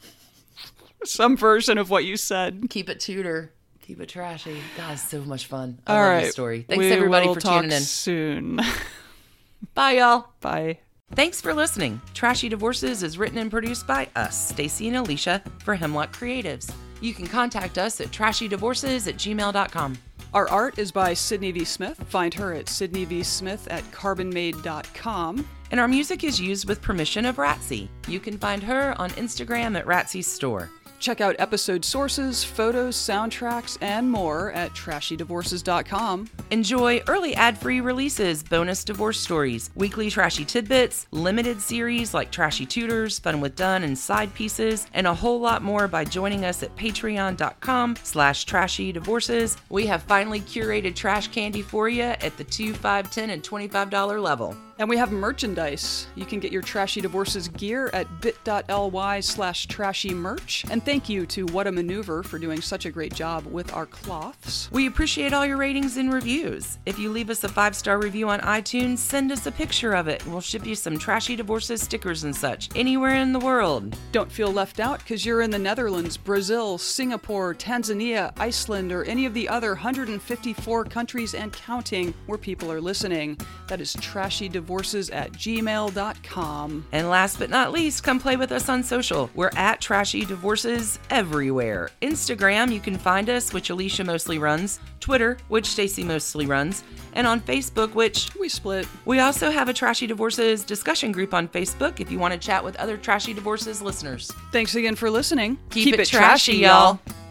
some version of what you said. Keep it Tudor. Keep it trashy. God, it's so much fun. I All love right. this story. Thanks we everybody will for talk tuning in. soon. Bye, y'all. Bye. Thanks for listening. Trashy Divorces is written and produced by us, Stacy and Alicia, for Hemlock Creatives. You can contact us at trashydivorces at gmail dot com. Our art is by Sydney V. Smith. Find her at sydney v smith at carbonmade dot com. And our music is used with permission of Ratsy. You can find her on Instagram at Ratsy's Store. Check out episode sources, photos, soundtracks, and more at trashy divorces dot com. Enjoy early ad-free releases, bonus divorce stories, weekly trashy tidbits, limited series like Trashy Tutors, Fun with Dunn, and Side Pieces, and a whole lot more by joining us at patreon.com slash trashy divorces. We have finally curated trash candy for you at the two, five, ten, and twenty-five dollar level. And we have merchandise. You can get your Trashy Divorces gear at bit.ly slash trashy merch. And thank you to What a Maneuver for doing such a great job with our cloths. We appreciate all your ratings and reviews. If you leave us a five-star review on iTunes, send us a picture of it. We'll ship you some Trashy Divorces stickers and such anywhere in the world. Don't feel left out because you're in the Netherlands, Brazil, Singapore, Tanzania, Iceland, or any of the other one hundred fifty-four countries and counting where people are listening. That is trashy divorces at gmail dot com. And last but not least, come play with us on social. We're at Trashy Divorces everywhere. Instagram, you can find us, which Alicia mostly runs. Twitter, which Stacy mostly runs. And on Facebook, which we split. We also have a Trashy Divorces discussion group on Facebook if you want to chat with other Trashy Divorces listeners. Thanks again for listening. Keep, Keep it, it trashy, trashy, y'all.